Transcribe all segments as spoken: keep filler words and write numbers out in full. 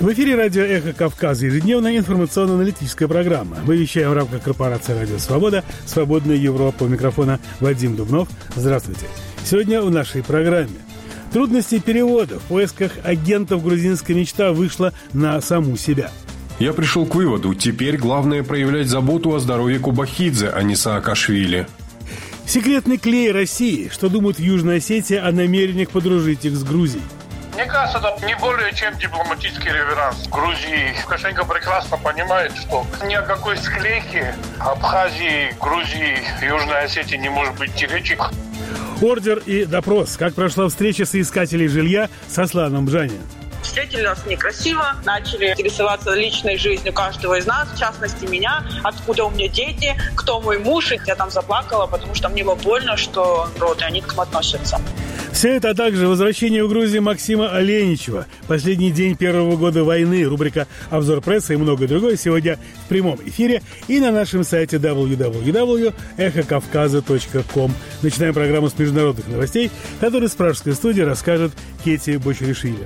В эфире радио «Эхо Кавказа», ежедневная информационно-аналитическая программа. Мы вещаем в рамках корпорации «Радио Свобода», «Свободная Европа». У микрофона Вадим Дубнов. Здравствуйте. Сегодня в нашей программе. Трудности перевода. В поисках агентов грузинская мечта вышла на саму себя. Я пришел к выводу, теперь главное проявлять заботу о здоровье Кубахидзе, а не Саакашвили. Секретный клей России. Что думают в Южной Осетии о намерениях подружить их с Грузией? Мне кажется, это не более чем дипломатический реверанс Грузии. Лукашенко прекрасно понимает, что ни о какой склейке Абхазии, Грузии, Южной Осетии не может быть и речи. Ордер и допрос. Как прошла встреча соискателей жилья с Асланом Бжани? Встретили нас некрасиво, начали интересоваться личной жизнью каждого из нас, в частности меня, откуда у меня дети, кто мой муж. И я там заплакала, потому что мне было больно, что роды, они к этому относятся. Все это, а также возвращение в Грузию Максима Оленичева, последний день первого года войны, рубрика «Обзор прессы» и многое другое сегодня в прямом эфире и на нашем сайте дабл ю дабл ю дабл ю точка эхо кавказа точка ком. Начинаем программу с международных новостей, которые с пражской студии расскажет Кети Бочеришвили.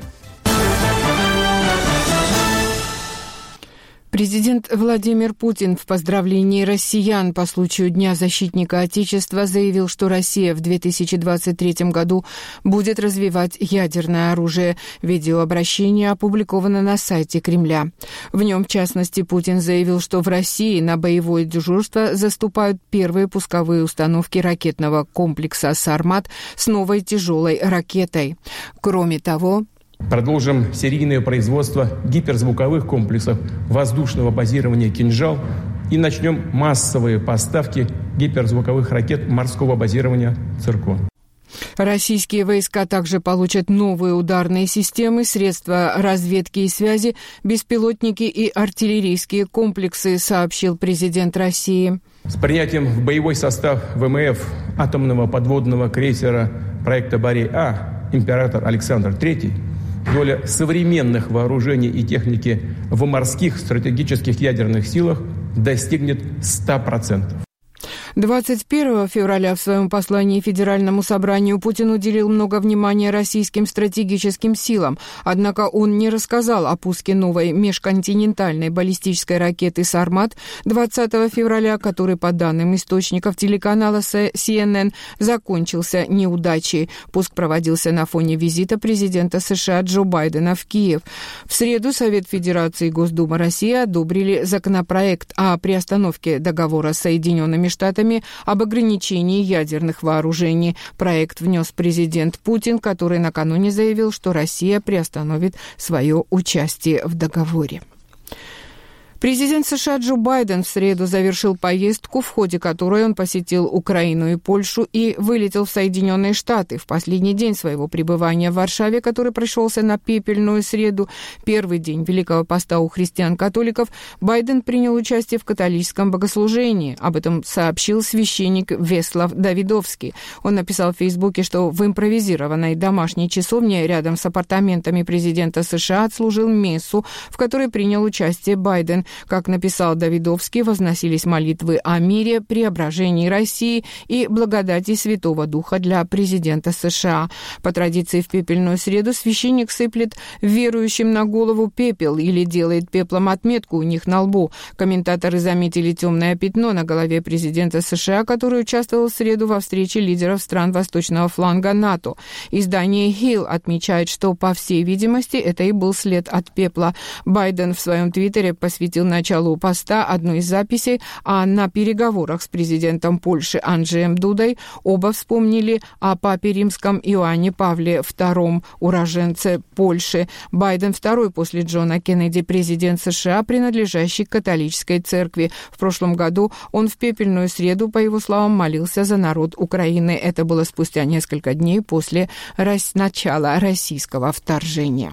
Президент Владимир Путин в поздравлении россиян по случаю Дня защитника Отечества заявил, что Россия в две тысячи двадцать третьем году будет развивать ядерное оружие. Видеообращение опубликовано на сайте Кремля. В нем, в частности, Путин заявил, что в России на боевое дежурство заступают первые пусковые установки ракетного комплекса «Сармат» с новой тяжелой ракетой. Кроме того, продолжим серийное производство гиперзвуковых комплексов воздушного базирования «Кинжал» и начнем массовые поставки гиперзвуковых ракет морского базирования «Циркон». Российские войска также получат новые ударные системы, средства разведки и связи, беспилотники и артиллерийские комплексы, сообщил президент России. С принятием в боевой состав ВМФ атомного подводного крейсера проекта «Борей-А» император Александр Третий доля современных вооружений и техники в морских стратегических ядерных силах достигнет ста процентов. двадцать первого февраля в своем послании Федеральному собранию Путин уделил много внимания российским стратегическим силам, однако он не рассказал о пуске новой межконтинентальной баллистической ракеты «Сармат» двадцатого февраля, который, по данным источников телеканала си эн эн, закончился неудачей. Пуск проводился на фоне визита президента США Джо Байдена в Киев. В среду Совет Федерации и Госдума России одобрили законопроект о приостановке договора с Соединенными Штатами об ограничении ядерных вооружений. Проект внес президент Путин, который накануне заявил, что Россия приостановит свое участие в договоре. Президент США Джо Байден в среду завершил поездку, в ходе которой он посетил Украину и Польшу и вылетел в Соединенные Штаты. В последний день своего пребывания в Варшаве, который пришелся на пепельную среду, первый день Великого Поста у христиан-католиков, Байден принял участие в католическом богослужении. Об этом сообщил священник Веслав Давидовский. Он написал в Фейсбуке, что в импровизированной домашней часовне рядом с апартаментами президента США отслужил мессу, в которой принял участие Байден. Как написал Давидовский, возносились молитвы о мире, преображении России и благодати Святого Духа для президента США. По традиции в пепельную среду священник сыплет верующим на голову пепел или делает пеплом отметку у них на лбу. Комментаторы заметили темное пятно на голове президента США, который участвовал в среду во встрече лидеров стран восточного фланга НАТО. Издание Hill отмечает, что, по всей видимости, это и был след от пепла. Байден в своем твиттере посвятил началу поста одной из записей, а на переговорах с президентом Польши Анджеем Дудой оба вспомнили о папе римском Иоанне Павле втором, уроженце Польши. Байден второй после Джона Кеннеди президент США, принадлежащий к католической церкви. В прошлом году он в пепельную среду, по его словам, молился за народ Украины. Это было спустя несколько дней после начала российского вторжения.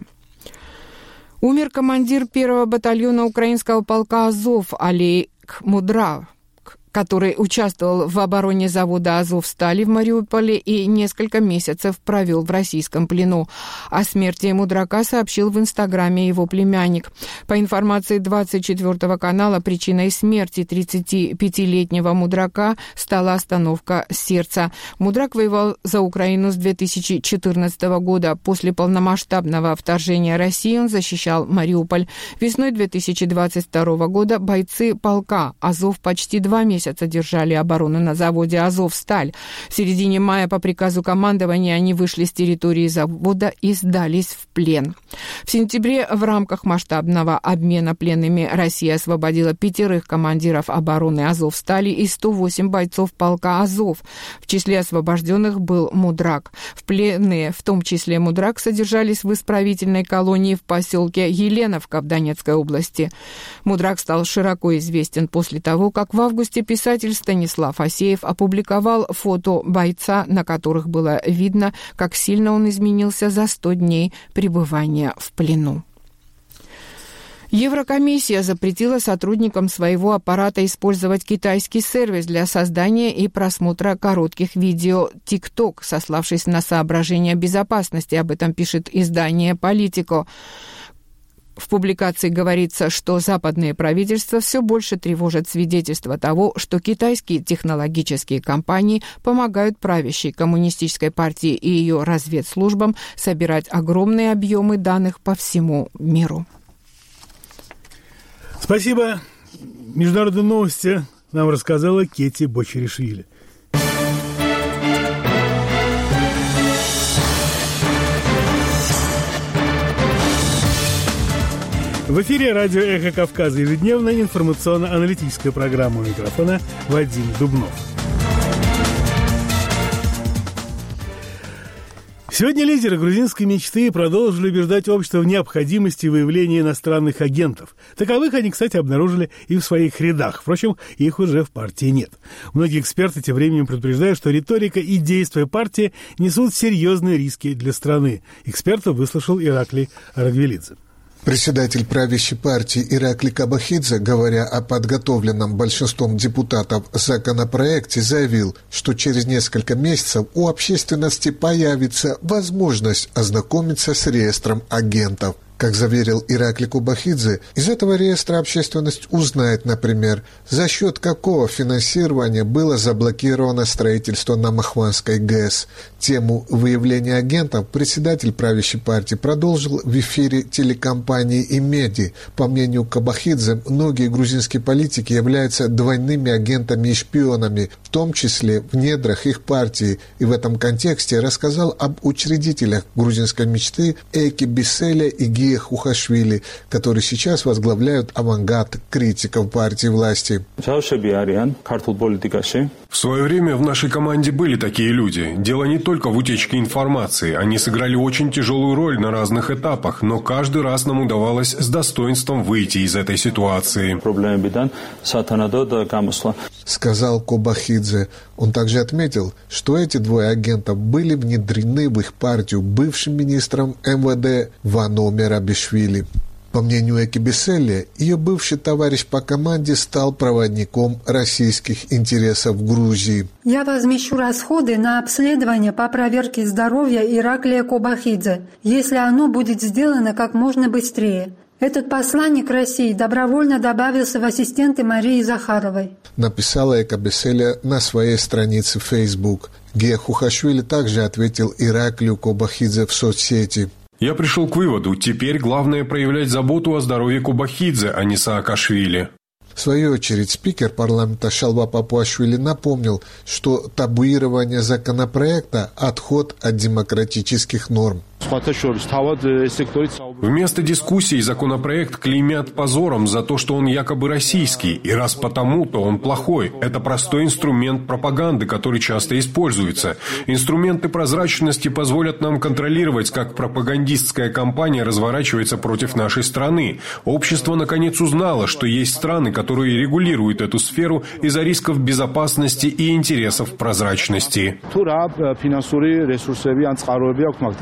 Умер командир первого батальона украинского полка «Азов» Олег Мудрав. который участвовал в обороне завода «Азовстали» в Мариуполе и несколько месяцев провел в российском плену. О смерти Мудрака сообщил в Инстаграме его племянник. По информации двадцать четвёртого канала, причиной смерти тридцатипятилетнего Мудрака стала остановка сердца. Мудрак воевал за Украину с две тысячи четырнадцатого года. После полномасштабного вторжения России он защищал Мариуполь. Весной две тысячи двадцать второго года бойцы полка «Азов» почти два месяца держали оборону на заводе «Азовсталь». В середине мая по приказу командования они вышли с территории завода и сдались в плен. В сентябре в рамках масштабного обмена пленными Россия освободила пятерых командиров обороны «Азовстали» и сто восемь бойцов полка «Азов». В числе освобожденных был Мудрак. В пленные, в том числе Мудрак, содержались в исправительной колонии в поселке Еленовка в Донецкой области. Мудрак стал широко известен после того, как в августе писатель Станислав Асеев опубликовал фото бойца, на которых было видно, как сильно он изменился за сто дней пребывания в плену. Еврокомиссия запретила сотрудникам своего аппарата использовать китайский сервис для создания и просмотра коротких видео TikTok, сославшись на соображения безопасности. Об этом пишет издание «Политико». В публикации говорится, что западные правительства все больше тревожат свидетельства того, что китайские технологические компании помогают правящей коммунистической партии и ее разведслужбам собирать огромные объемы данных по всему миру. Спасибо. Международные новости нам рассказала Кети Бочеришвили. В эфире радио «Эхо Кавказа» ежедневная информационно-аналитическая программа. У микрофона Вадим Дубнов. Сегодня лидеры грузинской мечты продолжили убеждать общество в необходимости выявления иностранных агентов. Таковых они, кстати, обнаружили и в своих рядах. Впрочем, их уже в партии нет. Многие эксперты тем временем предупреждают, что риторика и действия партии несут серьезные риски для страны. Экспертов выслушал Ираклий Арагвелидзе. Председатель правящей партии Ираклий Кобахидзе, говоря о подготовленном большинством депутатов законопроекте, заявил, что через несколько месяцев у общественности появится возможность ознакомиться с реестром агентов. Как заверил Ираклий Кобахидзе, из этого реестра общественность узнает, например, за счет какого финансирования было заблокировано строительство на Махванской ГЭС. Тему выявления агентов председатель правящей партии продолжил в эфире телекомпании «Имеди». По мнению Кобахидзе, многие грузинские политики являются двойными агентами и шпионами, в том числе в недрах их партии, и в этом контексте рассказал об учредителях грузинской мечты Эйки Беселя и Ги Хухашвили, которые сейчас возглавляют авангард критиков партии власти. В свое время в нашей команде были такие люди. Дело не только в утечке информации. Они сыграли очень тяжелую роль на разных этапах, но каждый раз нам удавалось с достоинством выйти из этой ситуации. Сказал Кобахидзе. Он также отметил, что эти двое агентов были внедрены в их партию бывшим министром эм вэ дэ Вано Мерабишвили. По мнению Эки Беселя, ее бывший товарищ по команде стал проводником российских интересов в Грузии. Я возмещу расходы на обследование по проверке здоровья Ираклия Кобахидзе, если оно будет сделано как можно быстрее. Этот посланник России добровольно добавился в ассистенты Марии Захаровой. Написала Эка Беселя на своей странице в Facebook. Гия Хухашвили также ответил Ираклию Кобахидзе в соцсети. Я пришел к выводу, теперь главное проявлять заботу о здоровье Кобахидзе, а не Саакашвили. В свою очередь, спикер парламента Шалва Папуашвили напомнил, что табуирование законопроекта – отход от демократических норм. Вместо дискуссий законопроект клеймят позором за то, что он якобы российский, и раз потому, то он плохой. Это простой инструмент пропаганды, который часто используется. Инструменты прозрачности позволят нам контролировать, как пропагандистская кампания разворачивается против нашей страны. Общество наконец узнало, что есть страны, которые регулируют эту сферу из-за рисков безопасности и интересов прозрачности. За сто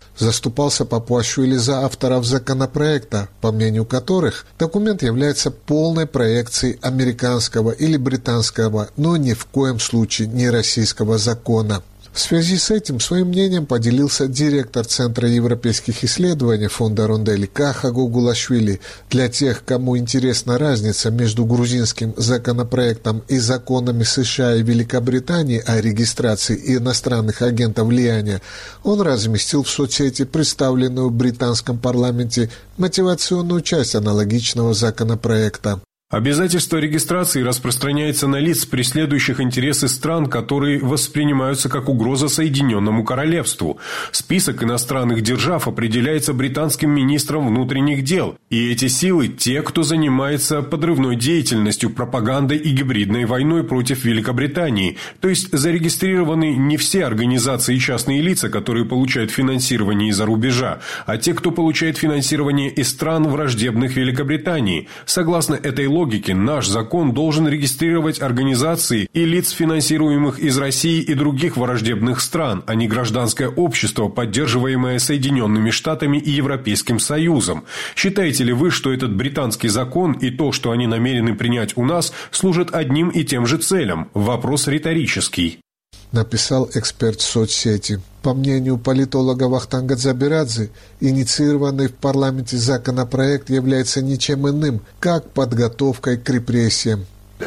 заступался Папуашвили за авторов законопроекта, по мнению которых документ является полной проекцией американского или британского, но ни в коем случае не российского закона. В связи с этим своим мнением поделился директор Центра европейских исследований фонда Рондель Каха Гугулашвили. Для тех, кому интересна разница между грузинским законопроектом и законами США и Великобритании о регистрации иностранных агентов влияния, он разместил в соцсети представленную в британском парламенте мотивационную часть аналогичного законопроекта. Обязательство регистрации распространяется на лиц, преследующих интересы стран, которые воспринимаются как угроза Соединенному Королевству. Список иностранных держав определяется британским министром внутренних дел. И эти силы – те, кто занимается подрывной деятельностью, пропагандой и гибридной войной против Великобритании. То есть зарегистрированы не все организации и частные лица, которые получают финансирование из-за рубежа, а те, кто получает финансирование из стран, враждебных Великобритании. Согласно этой логике, логике, наш закон должен регистрировать организации и лиц, финансируемых из России и других враждебных стран, а не гражданское общество, поддерживаемое Соединенными Штатами и Европейским Союзом. Считаете ли вы, что этот британский закон и то, что они намерены принять у нас, служат одним и тем же целям? Вопрос риторический. Написал эксперт в соцсети. По мнению политолога Вахтанга Дзабирадзе, инициированный в парламенте законопроект является ничем иным, как подготовкой к репрессиям.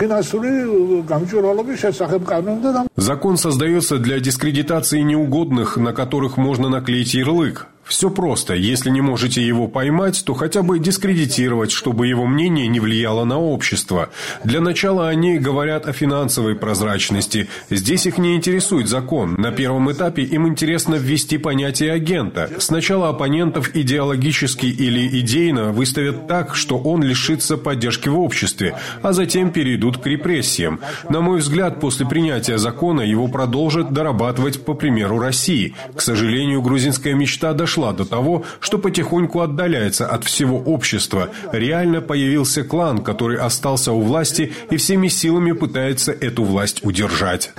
Закон создается для дискредитации неугодных, на которых можно наклеить ярлык. Все просто. Если не можете его поймать, то хотя бы дискредитировать, чтобы его мнение не влияло на общество. Для начала они говорят о финансовой прозрачности. Здесь их не интересует закон. На первом этапе им интересно ввести понятие агента. Сначала оппонентов идеологически или идейно выставят так, что он лишится поддержки в обществе, а затем перейдут к репрессиям. На мой взгляд, после принятия закона его продолжат дорабатывать по примеру России. К сожалению, грузинская мечта дошла до того, что потихоньку отдаляется от всего общества. Реально появился клан, который остался у власти и всеми силами пытается эту власть удержать.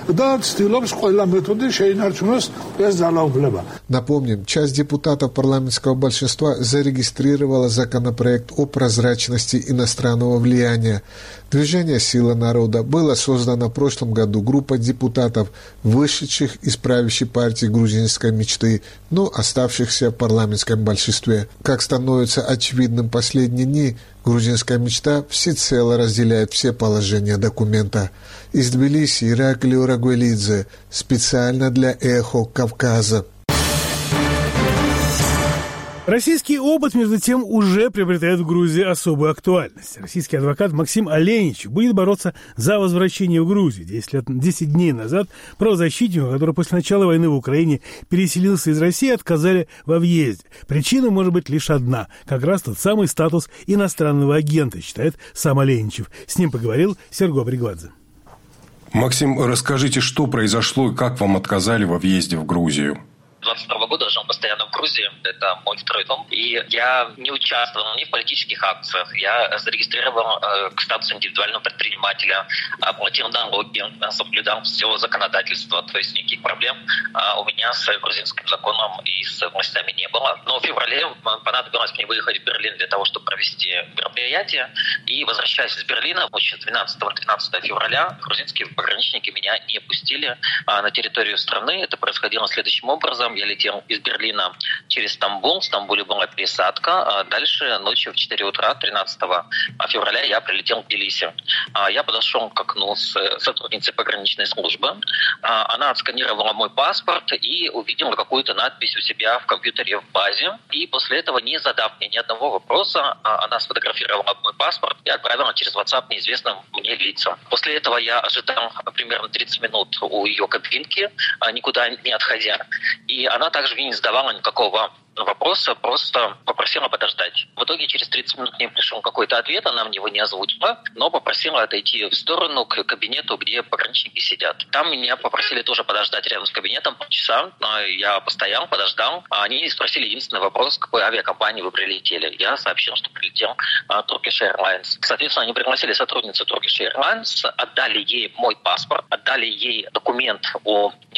Напомним, часть депутатов парламентского большинства зарегистрировала законопроект о прозрачности иностранного влияния. Движение «Сила народа» было создано в прошлом году группой депутатов, вышедших из правящей партии грузинской мечты, но оставшихся в парламентском большинстве. Как становится очевидным последние дни, грузинская мечта всецело разделяет все положения документа. Из Тбилиси Ираклий Урагвелидзе, специально для «Эхо Кавказа». Российский опыт, между тем, уже приобретает в Грузии особую актуальность. Российский адвокат Максим Оленичев будет бороться за возвращение в Грузию. десять дней назад правозащитнику, который после начала войны в Украине переселился из России, отказали во въезде. Причина может быть лишь одна – как раз тот самый статус иностранного агента, считает сам Оленичев. С ним поговорил Серго Бригвадзе. Максим, расскажите, что произошло и как вам отказали во въезде в Грузию? двадцать второго года жил постоянно в Грузии, это мой второй дом, и я не участвовал ни в политических акциях, я зарегистрировал э, к статусу индивидуального предпринимателя, оплатил налоги, соблюдал все законодательство, то есть никаких проблем э, у меня с грузинским законом и с властями не было. Но в феврале понадобилось мне выехать в Берлин для того, чтобы провести мероприятие, и возвращаясь из Берлина, двенадцатого-тринадцатого февраля, грузинские пограничники меня не пустили э, на территорию страны. Это происходило следующим образом. Я летел из Берлина через Стамбул. В Стамбуле была пересадка. А дальше ночью в четыре утра тринадцатого февраля я прилетел в Тбилиси. Я подошел к окну с сотрудницей пограничной службы. Она отсканировала мой паспорт и увидела какую-то надпись у себя в компьютере в базе. И после этого, не задав мне ни одного вопроса, она сфотографировала мой паспорт и отправила через WhatsApp неизвестным мне лицам. После этого я ожидал примерно тридцать минут у ее кабинки, никуда не отходя. И она также мне не задавала никакого вопроса, просто попросила подождать. В итоге через тридцать минут мне пришел какой-то ответ, она мне его не озвучила, но попросила отойти в сторону к кабинету, где пограничники сидят. Там меня попросили тоже подождать рядом с кабинетом полчаса. Я постоял, подождал. Они спросили единственный вопрос, к какой авиакомпании вы прилетели. Я сообщил, что прилетел Turkish Airlines. Соответственно, они пригласили сотрудницу Turkish Airlines, отдали ей мой паспорт, отдали ей документ о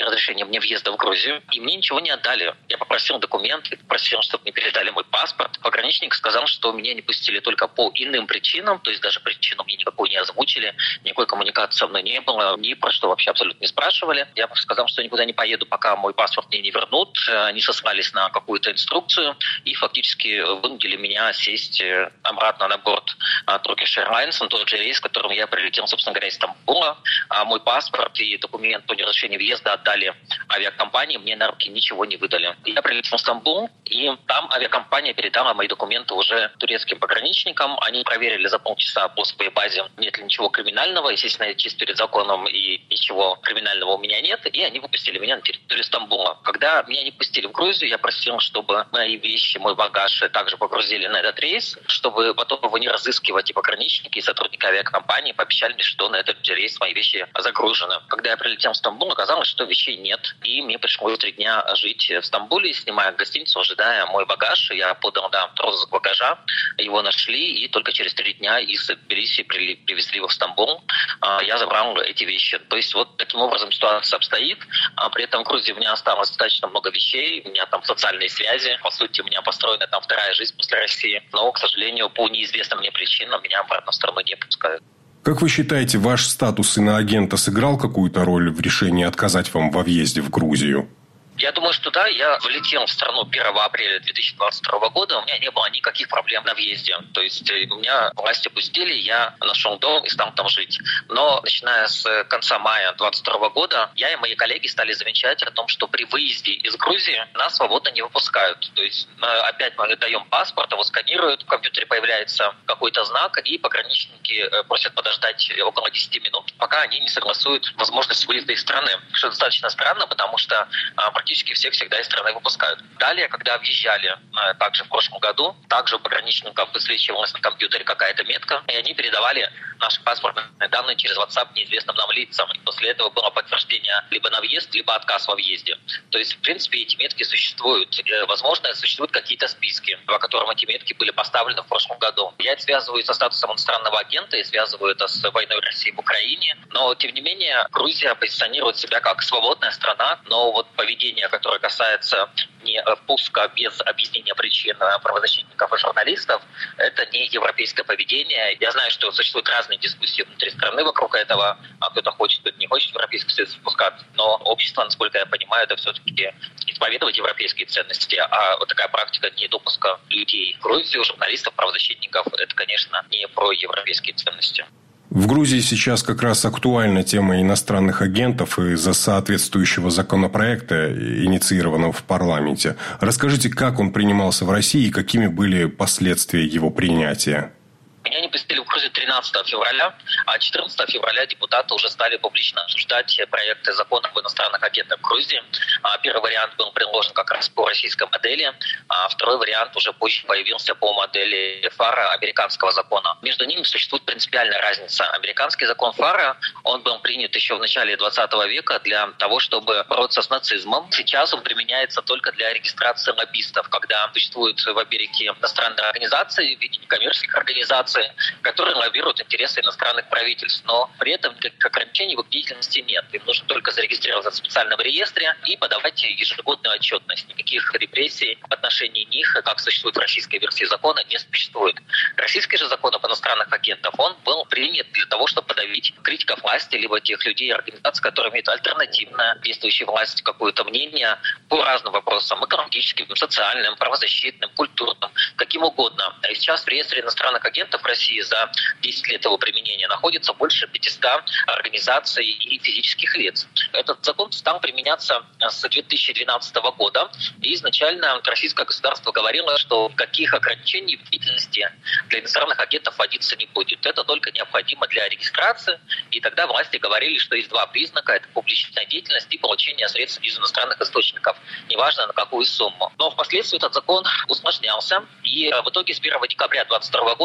разрешения мне въезда в Грузию, и мне ничего не отдали. Я попросил документы, попросил, чтобы мне передали мой паспорт. Пограничник сказал, что меня не пустили только по иным причинам, то есть даже причину мне никакую не озвучили, никакой коммуникации со мной не было, ни про что вообще абсолютно не спрашивали. Я сказал, что никуда не поеду, пока мой паспорт мне не вернут. Они сослались на какую-то инструкцию и фактически вынудили меня сесть обратно на борт Turkish Airlines, на тот же рейс, которым я прилетел, собственно говоря, из Стамбула. А мой паспорт и документ по неразрешению въезда отдали авиакомпании, мне на руки ничего не выдали. Я прилетел в Стамбул, и там авиакомпания передала мои документы уже турецким пограничникам. Они проверили за полчаса по своей базе, нет ли ничего криминального. Естественно, я чист перед законом, и ничего криминального у меня нет. И они выпустили меня на территорию Стамбула. Когда меня не пустили в Грузию, я просил, чтобы мои вещи, мой багаж также погрузили на этот рейс, чтобы потом его не разыскивать. И пограничники, и сотрудники авиакомпании пообещали мне, что на этот же рейс мои вещи загружены. Когда я прилетел в Стамбул, оказалось, что вещей нет. И мне пришлось три дня жить в Стамбуле, снимая гостиницу, ожидая мой багаж. Я подал на розыск багажа, его нашли, и только через три дня из Тбилиси привезли его в Стамбул. Я забрал эти вещи. То есть вот таким образом ситуация обстоит. При этом в Грузии у меня осталось достаточно много вещей. У меня там социальные связи. По сути, у меня построена там вторая жизнь после России. Но, к сожалению, по неизвестным мне причинам меня обратно в страну не пускают. Как вы считаете, ваш статус иноагента сыграл какую-то роль в решении отказать вам во въезде в Грузию? Я думаю, что да, я влетел в страну первого апреля две тысячи двадцать второго года, у меня не было никаких проблем на въезде. То есть меня власти пустили, я нашел дом и стал там жить. Но начиная с конца мая две тысячи двадцать второго года, я и мои коллеги стали замечать о том, что при выезде из Грузии нас свободно не выпускают. То есть опять мы даем паспорт, его сканируют, в компьютере появляется какой-то знак, и пограничники просят подождать около десяти минут, пока они не согласуют возможность выезда из страны. Что достаточно странно, потому что практически всех всегда из страны выпускают. Далее, когда въезжали также в прошлом году, также у пограничников высвечивалась на компьютере какая-то метка, и они передавали наши паспортные данные через WhatsApp неизвестным нам лицам. И после этого было подтверждение либо на въезд, либо отказ во въезде. То есть, в принципе, эти метки существуют. Возможно, существуют какие-то списки, по которым эти метки были поставлены в прошлом году. Я это связываю со статусом иностранного агента и связываю это с войной России в Украине. Но, тем не менее, Грузия позиционирует себя как свободная страна, но вот поведение, которое касается не впуска без объяснения причин правозащитников и журналистов, это не европейское поведение. Я знаю, что существуют разные дискуссии внутри страны вокруг этого. Кто-то хочет, кто-то не хочет Европейский Союз впускать. Но общество, насколько я понимаю, это все-таки исповедовать европейские ценности. А вот такая практика недопуска людей в Грузию, журналистов, правозащитников, это, конечно, не про европейские ценности. В Грузии сейчас как раз актуальна тема иностранных агентов из-за соответствующего законопроекта, инициированного в парламенте. Расскажите, как он принимался в России и какими были последствия его принятия? Меня не пустили в Грузию тринадцатого февраля, а четырнадцатого февраля депутаты уже стали публично обсуждать проекты закона об иностранных агентах в Грузии. Первый вариант был предложен как раз по российской модели, а второй вариант уже позже появился по модели ФАРа американского закона. Между ними существует принципиальная разница. Американский закон ФАРа, он был принят еще в начале двадцатого века для того, чтобы бороться с нацизмом. Сейчас он применяется только для регистрации лоббистов, когда существуют в Америке иностранные организации в виде некоммерческих организаций, которые лоббируют интересы иностранных правительств. Но при этом никаких ограничений в их деятельности нет. Им нужно только зарегистрироваться в специальном реестре и подавать ежегодную отчетность. Никаких репрессий в отношении них, как существует в российской версии закона, не существует. Российский же закон об иностранных агентах, он был принят для того, чтобы подавить критиков власти, либо тех людей и организаций, которые имеют альтернативное действующей власти какое-то мнение по разным вопросам: экономическим, социальным, правозащитным, культурным, каким угодно. И сейчас в реестре иностранных агентов в России за десять лет его применения находится больше пятисот организаций и физических лиц. Этот закон стал применяться с две тысячи двенадцатого года, и изначально российское государство говорило, что никаких ограничений в деятельности для иностранных агентов вводиться не будет. Это только необходимо для регистрации, и тогда власти говорили, что есть два признака: это публичная деятельность и получение средств из иностранных источников, неважно на какую сумму. Но впоследствии этот закон усложнялся, и в итоге с первого декабря две тысячи двадцать второго года была принята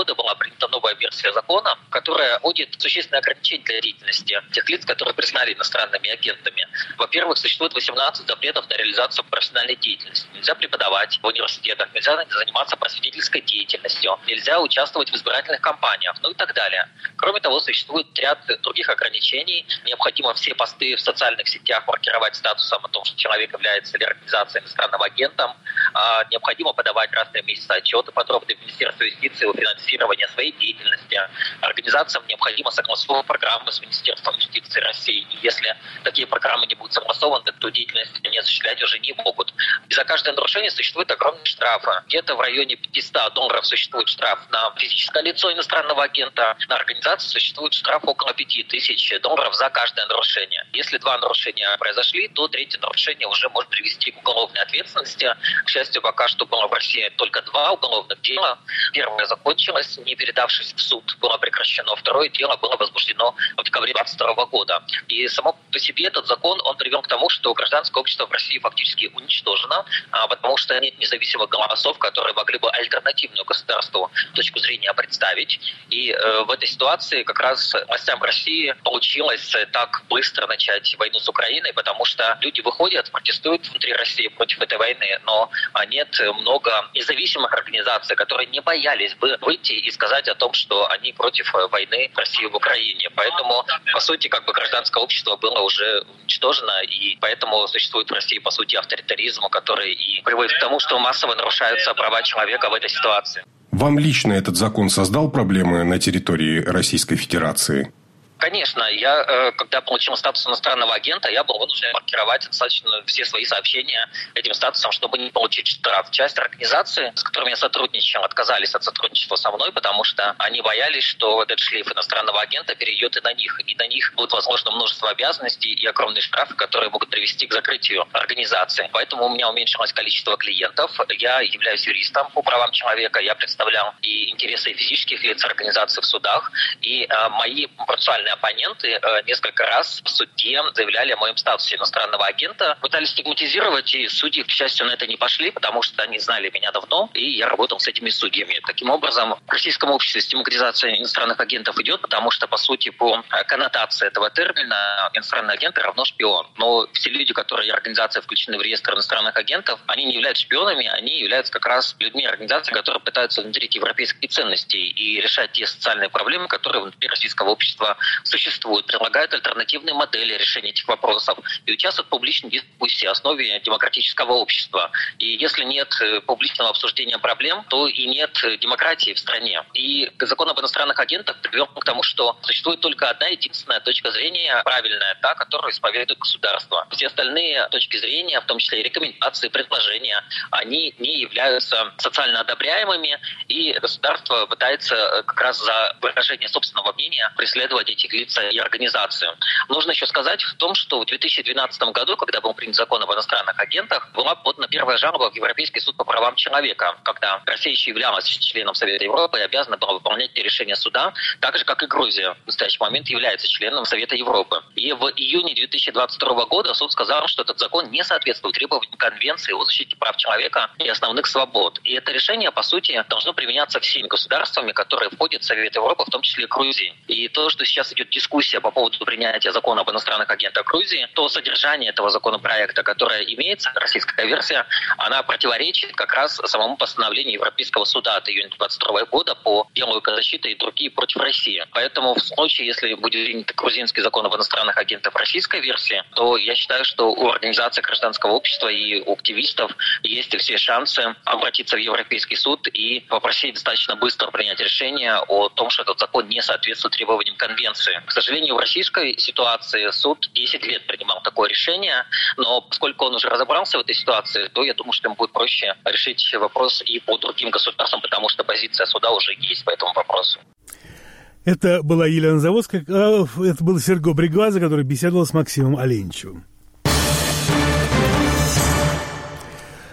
принята новая версия закона, которая вводит существенные ограничения для деятельности тех лиц, которые признали иностранными агентами. Во-первых, существует восемнадцать запретов на реализацию профессиональной деятельности. Нельзя преподавать в университетах, нельзя заниматься просветительской деятельностью, нельзя участвовать в избирательных кампаниях, ну и так далее. Кроме того, существует ряд других ограничений. Необходимо все посты в социальных сетях маркировать статусом о том, что человек является или организацией иностранным агентом. А, необходимо подавать раз в месяц отчеты подробные в Министерство юстиции о финансировании своей деятельности. Организациям необходимо согласовывать программы с Министерством юстиции России. И если такие программы не будут согласованы, то деятельность они осуществлять уже не могут. И за каждое нарушение существуют огромные штрафы. Где-то в районе пятьсот долларов существует штраф на физическое лицо иностранного агента. На организацию существует штраф около пяти тысяч долларов за каждое нарушение. Если два нарушения произошли, то третье нарушение уже может привести к уголовной ответственности. К счастью, пока что было в России только два уголовных дела. Первое закончилось, не передавшись в суд, было прекращено. Второе дело было возбуждено в декабре две тысячи двадцать второго года. И само по себе этот закон, он привел к тому, что гражданское общество в России фактически уничтожено, потому что нет независимых голосов, которые могли бы альтернативную государству точку зрения представить. И э, в этой ситуации как раз властям России получилось так быстро начать войну с Украиной, потому что люди выходят, протестуют внутри России против этой войны, но нет много независимых организаций, которые не боялись бы выйти и сказать о том, что они против войны России в Украине. Поэтому, по сути, как бы гражданское общество было уже уничтожено, и поэтому существует в России, по сути, авторитаризм, который и приводит к тому, что массово нарушаются права человека в этой ситуации. Вам лично этот закон создал проблемы на территории Российской Федерации? Конечно, я, когда получил статус иностранного агента, я был вынужден маркировать достаточно все свои сообщения этим статусом, чтобы не получить штраф. Часть организаций, с которыми я сотрудничал, отказались от сотрудничества со мной, потому что они боялись, что этот шлейф иностранного агента перейдет и на них. И на них будет возложено множество обязанностей и огромные штрафы, которые могут привести к закрытию организации. Поэтому у меня уменьшилось количество клиентов. Я являюсь юристом по правам человека. Я представлял и интересы физических лиц организаций в судах. И э, мои процессуальные оппоненты э, несколько раз в суде заявляли о моем статусе иностранного агента, пытались стигматизировать, и судьи, к счастью, на это не пошли, потому что они знали меня давно, и я работал с этими судьями. Таким образом, в российском обществе стигматизация иностранных агентов идет, потому что, по сути, по коннотации этого термина иностранный агент равно шпион. Но все люди, которые организации включены в реестр иностранных агентов, они не являются шпионами, они являются как раз людьми организаций, которые пытаются внедрить европейские ценности и решать те социальные проблемы, которые внутри российского общества существуют, предлагают альтернативные модели решения этих вопросов и участвуют в публичной дискуссии о основе демократического общества. И если нет публичного обсуждения проблем, то и нет демократии в стране. И закон об иностранных агентах привел к тому, что существует только одна единственная точка зрения, правильная, та, которую исповедует государство. Все остальные точки зрения, в том числе и рекомендации, предложения, они не являются социально одобряемыми, и государство пытается как раз за выражение собственного мнения преследовать этих лиц и организацию. Нужно еще сказать в том, что в две тысячи двенадцатом году, когда был принят закон об иностранных агентах, была подана первая жалоба в Европейский суд по правам человека, когда Россия еще являлась членом Совета Европы и обязана была выполнять решения суда, так же, как и Грузия в настоящий момент является членом Совета Европы. И в июне две тысячи двадцать второго года суд сказал, что этот закон не соответствует требованиям Конвенции о защите прав человека и основных свобод. И это решение, по сути, должно применяться всеми государствами, которые входят в Совет Европы, в том числе и Грузии. И то, что сейчас идет дискуссия по поводу принятия закона об иностранных агентах Грузии, то содержание этого законопроекта, которое имеется, российская версия, она противоречит как раз самому постановлению Европейского суда от июня двадцать второго года по делу экозащиты и другие против России. Поэтому в случае, если будет принят грузинский закон об иностранных агентах российской версии, то я считаю, что у организаций гражданского общества и у активистов есть все шансы обратиться в Европейский суд и попросить достаточно быстро принять решение о том, что этот закон не соответствует требованиям Конвенции. К сожалению, в российской ситуации суд десять лет принимал такое решение, но поскольку он уже разобрался в этой ситуации, то я думаю, что ему будет проще решить вопрос и по другим государствам, потому что позиция суда уже есть по этому вопросу. Это была Елена Заводская, это был Серго Бригваза, который беседовал с Максимом Оленичевым.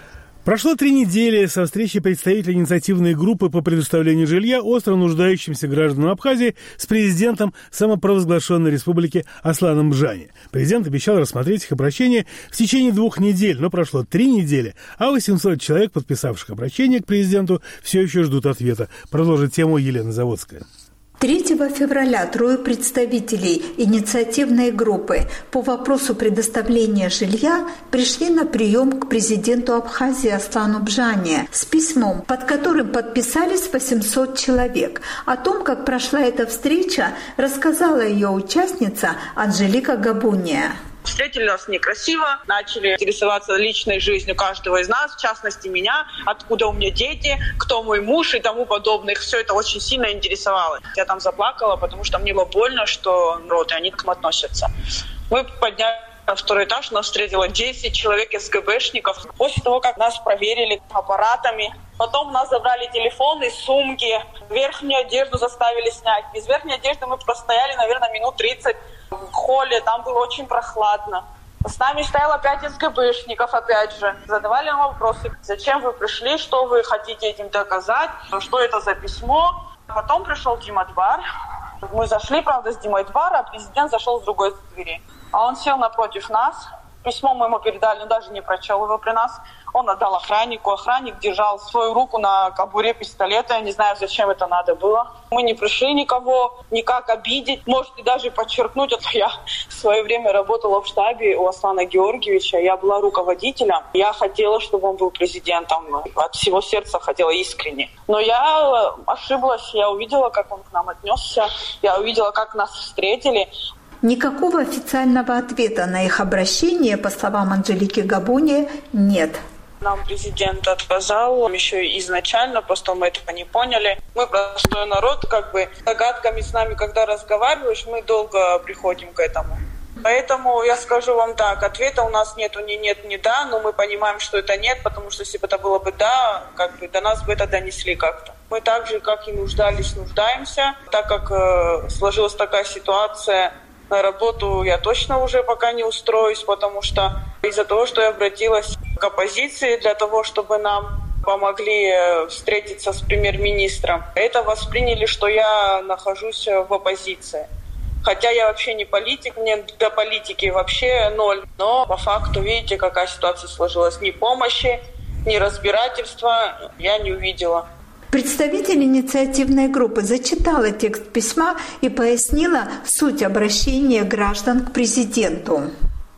Прошло три недели со встречи представителей инициативной группы по предоставлению жилья остро нуждающимся гражданам Абхазии с президентом самопровозглашенной республики Асланом Бжани. Президент обещал рассмотреть их обращение в течение двух недель, но прошло три недели, а восемьсот человек, подписавших обращение к президенту, все еще ждут ответа. Продолжит тему Елена Заводская. третьего февраля трое представителей инициативной группы по вопросу предоставления жилья пришли на прием к президенту Абхазии Аслану Бжани с письмом, под которым подписались восемьсот человек. О том, как прошла эта встреча, рассказала ее участница Анжелика Габуния. Встретили нас некрасиво, начали интересоваться личной жизнью каждого из нас, в частности меня, откуда у меня дети, кто мой муж и тому подобное. Их все это очень сильно интересовало. Я там заплакала, потому что мне было больно, что роды, они к нам относятся. Мы поднялись на второй этаж, нас встретило десять человек из ГБшников. После того, как нас проверили аппаратами, потом у нас забрали телефоны, сумки, верхнюю одежду заставили снять. Без верхней одежды мы простояли, наверное, минут тридцать в холле, там было очень прохладно. С нами стояло пять СГБшников, опять же. Задавали нам вопросы, зачем вы пришли, что вы хотите этим доказать, что это за письмо. Потом пришел Дима Двар. Мы зашли, правда, с Димой Двара, а президент зашел с другой двери. А он сел напротив нас. Письмо мы ему передали, но даже не прочел его при нас. Он отдал охраннику. Охранник держал свою руку на кобуре пистолета. Я не знаю, зачем это надо было. Мы не пришли никого никак обидеть, может, и даже подчеркнуть. Это я в свое время работала в штабе у Аслана Георгиевича. Я была руководителем. Я хотела, чтобы он был президентом. От всего сердца хотела искренне. Но я ошиблась. Я увидела, как он к нам отнесся. Я увидела, как нас встретили. Никакого официального ответа на их обращение, по словам Анжелики Габуни, нет. Нам президент отказал еще изначально, просто мы этого не поняли. Мы простой народ, как бы догадками с нами, когда разговариваешь, мы долго приходим к этому. Поэтому я скажу вам так, ответа у нас нету ни нет, ни да, но мы понимаем, что это нет, потому что если бы это было бы да, как бы до нас бы это донесли как-то. Мы так же, как и нуждались, нуждаемся, так как э, сложилась такая ситуация. На работу я точно уже пока не устроюсь, потому что из-за того, что я обратилась к оппозиции для того, чтобы нам помогли встретиться с премьер-министром, это восприняли, что я нахожусь в оппозиции. Хотя я вообще не политик, мне до политики вообще ноль. Но по факту, видите, какая ситуация сложилась. Ни помощи, ни разбирательства я не увидела. Представитель инициативной группы зачитала текст письма и пояснила суть обращения граждан к президенту.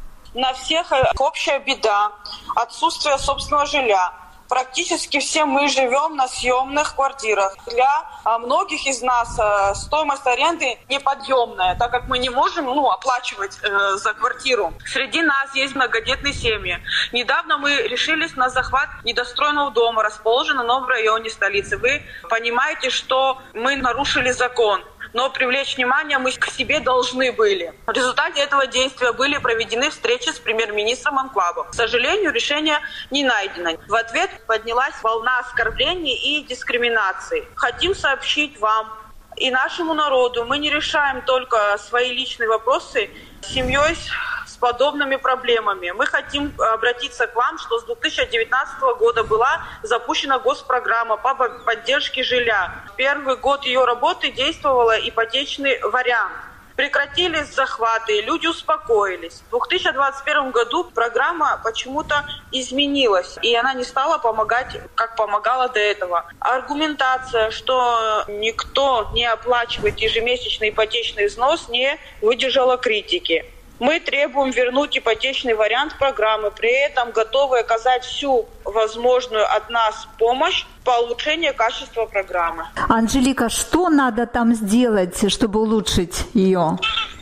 На всех общая беда, отсутствие собственного жилья. Практически все мы живем на съемных квартирах. Для многих из нас стоимость аренды неподъемная, так как мы не можем ну, оплачивать э, за квартиру. Среди нас есть многодетные семьи. Недавно мы решились на захват недостроенного дома, расположенного в новом районе столицы. Вы понимаете, что мы нарушили закон. Но привлечь внимание мы к себе должны были. В результате этого действия были проведены встречи с премьер-министром анклава. К сожалению, решение не найдено. В ответ поднялась волна оскорблений и дискриминации. Хотим сообщить вам и нашему народу, мы не решаем только свои личные вопросы с семьей, с подобными проблемами. Мы хотим обратиться к вам, что с две тысячи девятнадцатого года была запущена госпрограмма по поддержке жилья. Первый год ее работы действовал ипотечный вариант. Прекратились захваты, люди успокоились. В две тысячи двадцать первом году программа почему-то изменилась, и она не стала помогать, как помогала до этого. Аргументация, что никто не оплачивает ежемесячный ипотечный взнос, не выдержала критики. Мы требуем вернуть ипотечный вариант программы, при этом готовы оказать всю возможную от нас помощь по улучшению качества программы. Анжелика, что надо там сделать, чтобы улучшить ее?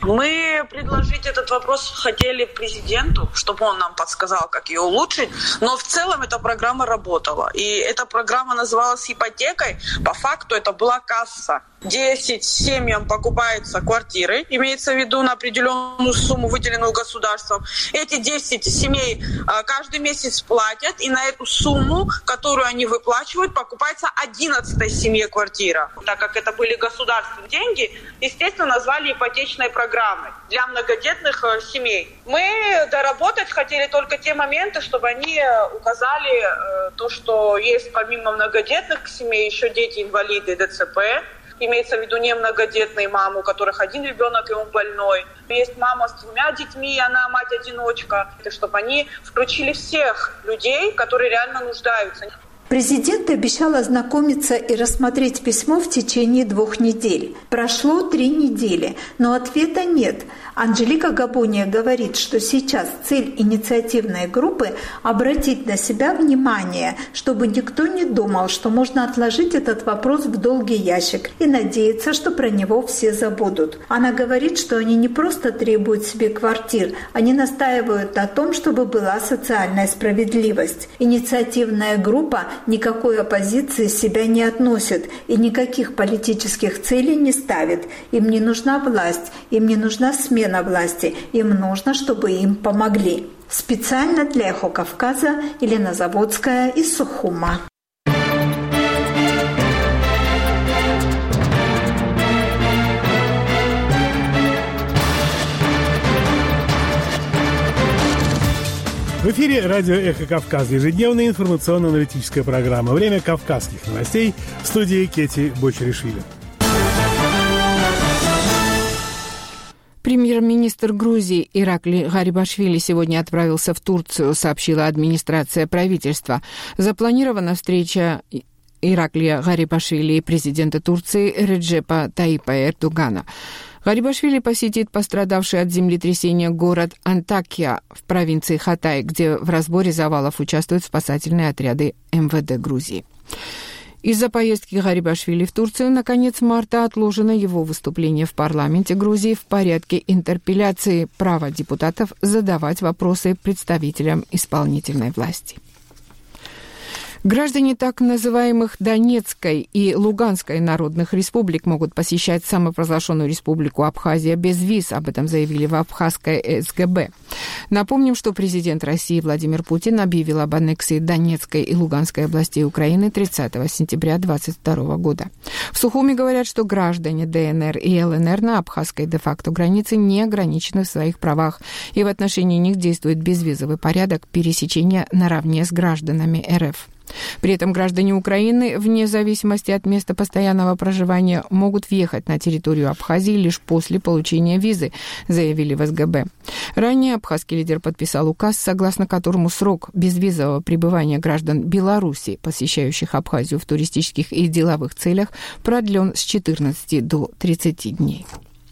Мы предложить этот вопрос хотели президенту, чтобы он нам подсказал, как ее улучшить, но в целом эта программа работала. И эта программа называлась ипотекой, по факту это была касса. десять семьям покупаются квартиры, имеется в виду на определенную сумму, выделенную государством. Эти десять семей каждый месяц платят, и на эту сумму, которую они выплачивают, будет покупаться одиннадцатой семье квартира. Так как это были государственные деньги, естественно, назвали ипотечной программой для многодетных семей. Мы доработать хотели только те моменты, чтобы они указали то, что есть помимо многодетных семей еще дети-инвалиды ДЦП. Имеется в виду не многодетные мамы, у которых один ребенок и он больной. Есть мама с двумя детьми, и она мать-одиночка. Чтобы они включили всех людей, которые реально нуждаются. Президент обещал ознакомиться и рассмотреть письмо в течение двух недель. Прошло три недели, но ответа нет. Анжелика Габония говорит, что сейчас цель инициативной группы – обратить на себя внимание, чтобы никто не думал, что можно отложить этот вопрос в долгий ящик и надеяться, что про него все забудут. Она говорит, что они не просто требуют себе квартир, они настаивают на том, чтобы была социальная справедливость. Инициативная группа никакой оппозиции себя не относит и никаких политических целей не ставит. Им не нужна власть, им не нужна смена власти, им нужно, чтобы им помогли. Специально для «Эхо Кавказа» Елена Заводская из Сухума. В эфире радио «Эхо Кавказа», ежедневная информационно-аналитическая программа. Время кавказских новостей. В студии Кети Бочаришвили. Премьер-министр Грузии Иракли Гарибашвили сегодня отправился в Турцию, сообщила администрация правительства. Запланирована встреча Ираклия Гарибашвили и президента Турции Реджепа Таипа Эрдогана. Гарибашвили посетит пострадавший от землетрясения город Антакия в провинции Хатай, где в разборе завалов участвуют спасательные отряды эм вэ дэ Грузии. Из-за поездки Гарибашвили в Турцию на конец марта отложено его выступление в парламенте Грузии в порядке интерпелляции права депутатов задавать вопросы представителям исполнительной власти. Граждане так называемых Донецкой и Луганской народных республик могут посещать самопровозглашенную республику Абхазия без виз. Об этом заявили в Абхазской эс гэ бэ. Напомним, что президент России Владимир Путин объявил об аннексии Донецкой и Луганской областей Украины тридцатого сентября две тысячи двадцать второго года. В Сухуми говорят, что граждане дэ эн эр и эл эн эр на абхазской де-факто границе не ограничены в своих правах, и в отношении них действует безвизовый порядок пересечения наравне с гражданами эр эф. При этом граждане Украины, вне зависимости от места постоянного проживания, могут въехать на территорию Абхазии лишь после получения визы, заявили в эс гэ бэ. Ранее абхазский лидер подписал указ, согласно которому срок безвизового пребывания граждан Беларуси, посещающих Абхазию в туристических и деловых целях, продлен с четырнадцати до тридцати дней.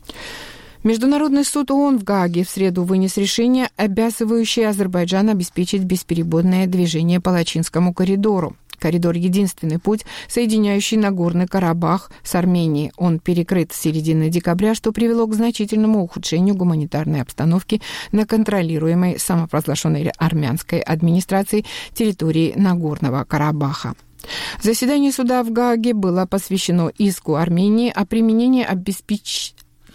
Международный суд ООН в Гааге в среду вынес решение, обязывающее Азербайджан обеспечить бесперебойное движение по Лачинскому коридору. Коридор – единственный путь, соединяющий Нагорный Карабах с Арменией. Он перекрыт с середины декабря, что привело к значительному ухудшению гуманитарной обстановки на контролируемой самопровозглашенной армянской администрацией территории Нагорного Карабаха. Заседание суда в Гааге было посвящено иску Армении о применении обеспечения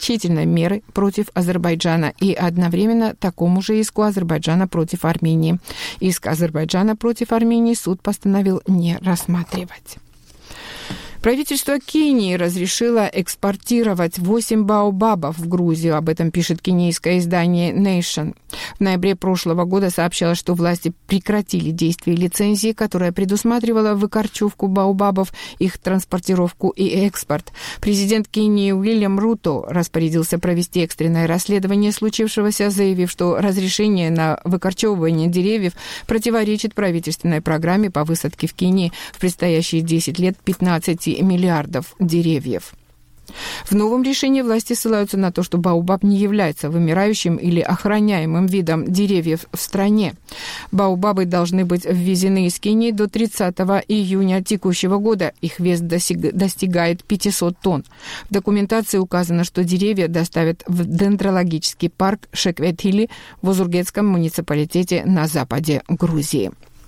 меры против Азербайджана и одновременно такому же иску Азербайджана против Армении. Иск Азербайджана против Армении суд постановил не рассматривать. Правительство Кении разрешило экспортировать восемь баобабов в Грузию. Об этом пишет кенийское издание Nation. В ноябре прошлого года сообщалось, что власти прекратили действие лицензии, которая предусматривала выкорчевку баобабов, их транспортировку и экспорт. Президент Кении Уильям Руто распорядился провести экстренное расследование случившегося, заявив, что разрешение на выкорчевывание деревьев противоречит правительственной программе по высадке в Кении в предстоящие десять лет пятнадцати миллиардов деревьев. В новом решении власти ссылаются на то, что баобаб не является вымирающим или охраняемым видом деревьев в стране. Баобабы должны быть ввезены из Кении до тридцатого июня текущего года. Их вес достигает пятисот тонн. В документации указано, что деревья доставят в дендрологический парк Шекветхили в Озургетском муниципалитете на западе Грузии.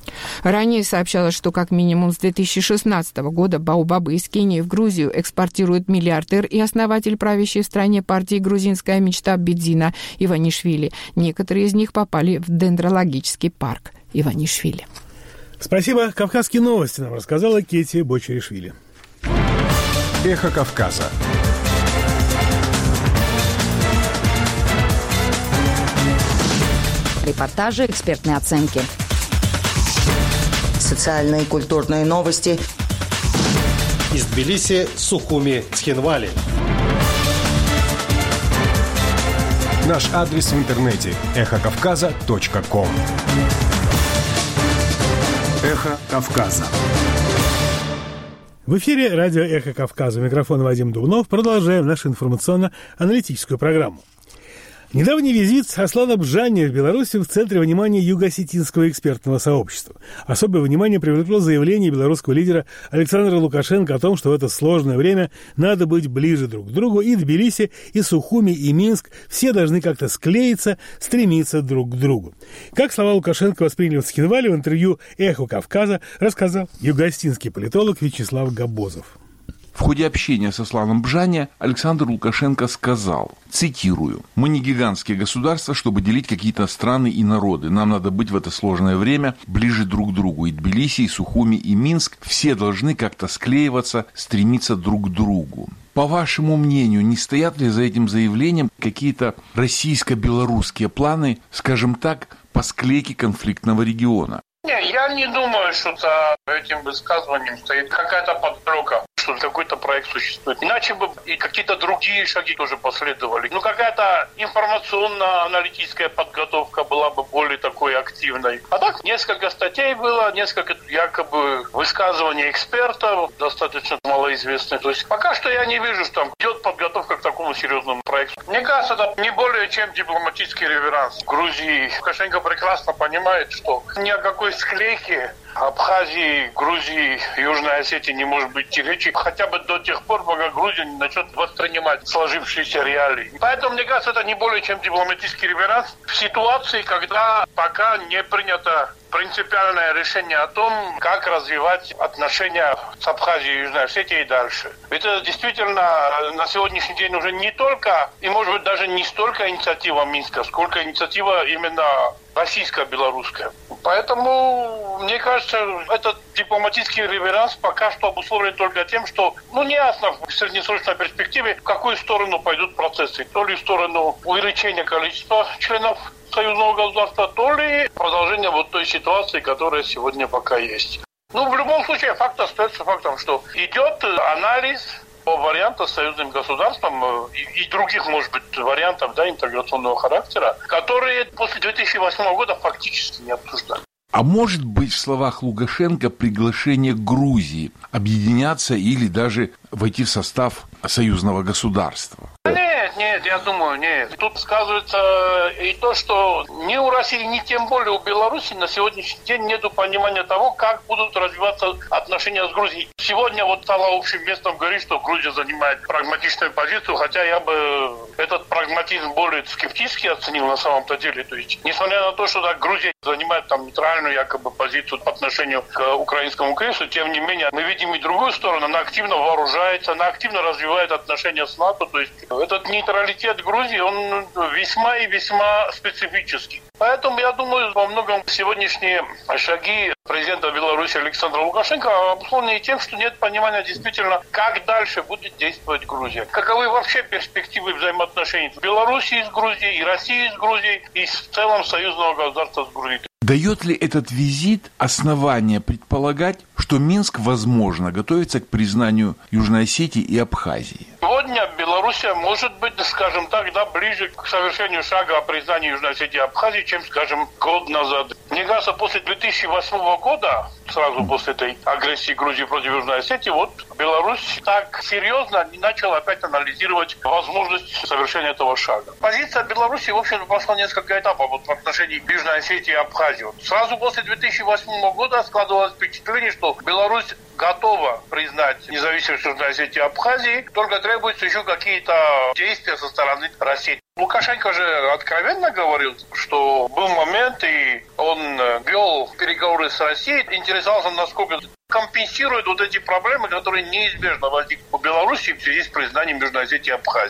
Ранее сообщалось, что как минимум с две тысячи шестнадцатого года баобабы из Кении в Грузию экспортирует миллиардер и основатель правящей в стране партии «Грузинская мечта» Бедзина Иванишвили. Некоторые из них попали в дендрологический парк Иванишвили. Спасибо. «Кавказские новости» нам рассказала Кетти Бочеришвили. Эхо Кавказа. Репортажи, экспертные оценки. Социальные и культурные новости. Из Тбилиси, Сухуми, Цхинвали. Наш адрес в интернете – эхо кавказа точка ком. Эхо Кавказа. В эфире радио «Эхо Кавказа». Микрофон Вадим Дубнов. Продолжаем нашу информационно-аналитическую программу. Недавний визит Аслана Бжани в Беларуси в центре внимания юго-осетинского экспертного сообщества. Особое внимание привлекло заявление белорусского лидера Александра Лукашенко о том, что в это сложное время надо быть ближе друг к другу, и Тбилиси, и Сухуми, и Минск все должны как-то склеиться, стремиться друг к другу. Как слова Лукашенко восприняли в Цхинвале, в интервью «Эхо Кавказа» рассказал юго-осетинский политолог Вячеслав Габозов. В ходе общения с Асланом Бжани Александр Лукашенко сказал, цитирую, «Мы не гигантские государства, чтобы делить какие-то страны и народы. Нам надо быть в это сложное время ближе друг к другу. И Тбилиси, и Сухуми, и Минск все должны как-то склеиваться, стремиться друг к другу». По вашему мнению, не стоят ли за этим заявлением какие-то российско-белорусские планы, скажем так, по склейке конфликтного региона? Не, я не думаю, что за этим высказыванием стоит какая-то поддержка, что какой-то проект существует. Иначе бы и какие-то другие шаги тоже последовали. Ну, какая-то информационно-аналитическая подготовка была бы более такой активной. А так, несколько статей было, несколько якобы высказываний экспертов, достаточно малоизвестных. То есть пока что я не вижу, что там идет подготовка к такому серьезному проекту. Мне кажется, это не более чем дипломатический реверанс Грузии. Лукашенко прекрасно понимает, что ни о какой склейки Абхазии, Грузии, Южной Осетии не может быть речи, хотя бы до тех пор, пока Грузия не начнет воспринимать сложившиеся реалии. Поэтому, мне кажется, это не более чем дипломатический реверанс в ситуации, когда пока не принято принципиальное решение о том, как развивать отношения с Абхазией и Южной Осетией и дальше. Ведь это действительно на сегодняшний день уже не только, и может быть даже не столько инициатива Минска, сколько инициатива именно российско-белорусская. Поэтому, мне кажется, этот дипломатический реверанс пока что обусловлен только тем, что, ну, не ясно в среднесрочной перспективе, в какую сторону пойдут процессы. То ли в сторону увеличения количества членов союзного государства, то ли продолжение вот той ситуации, которая сегодня пока есть. Ну, в любом случае, факт остается фактом, что идет анализ по вариантам с союзным государством и, и других, может быть, вариантов, да, интеграционного характера, которые после две тысячи восьмого года фактически не обсуждали. А может быть в словах Лукашенко приглашение Грузии объединяться или даже войти в состав союзного государства? Нет, нет, я думаю, нет. Тут сказывается и то, что ни у России, ни тем более у Беларуси на сегодняшний день нет понимания того, как будут развиваться отношения с Грузией. Сегодня вот стало общим местом говорить, что Грузия занимает прагматичную позицию, хотя я бы этот прагматизм более скептически оценил на самом-то деле. То есть, несмотря на то, что так, Грузия занимает там нейтральную якобы позицию по отношению к украинскому кризису, тем не менее мы видим и другую сторону. Она активно вооружается, она активно развивает отношения с НАТО. То есть этот нейтралитет Грузии, он весьма и весьма специфический. Поэтому, я думаю, во многом сегодняшние шаги президента Беларуси Александра Лукашенко обусловлены тем, что нет понимания действительно, как дальше будет действовать Грузия. Каковы вообще перспективы взаимоотношений Беларуси с Грузией, и России с Грузией, и в целом союзного государства с Грузией. Дает ли этот визит основания предполагать, что Минск, возможно, готовится к признанию Южной Осетии и Абхазии? Сегодня Белоруссия может быть, скажем так, да, ближе к совершению шага о признании Южной Осетии и Абхазии, чем, скажем, год назад. Мне кажется, после две тысячи восьмого года, сразу после этой агрессии Грузии против Южной Осетии, вот Беларусь так серьезно начала опять анализировать возможность совершения этого шага. Позиция Беларуси, в общем, прошла несколько этапов вот, в отношении Южной Осетии и Абхазии. Вот. Сразу после две тысячи восьмого года складывалось впечатление, что Беларусь готова признать независимость Южной Осетии и Абхазии, только требуются еще какие-то действия со стороны России. Лукашенко же откровенно говорил, что был момент, и он вел переговоры с Россией, интересовался, насколько компенсирует вот эти проблемы, которые неизбежно возникнут у Беларуси в связи с признанием Южной Осетии и Абхазии.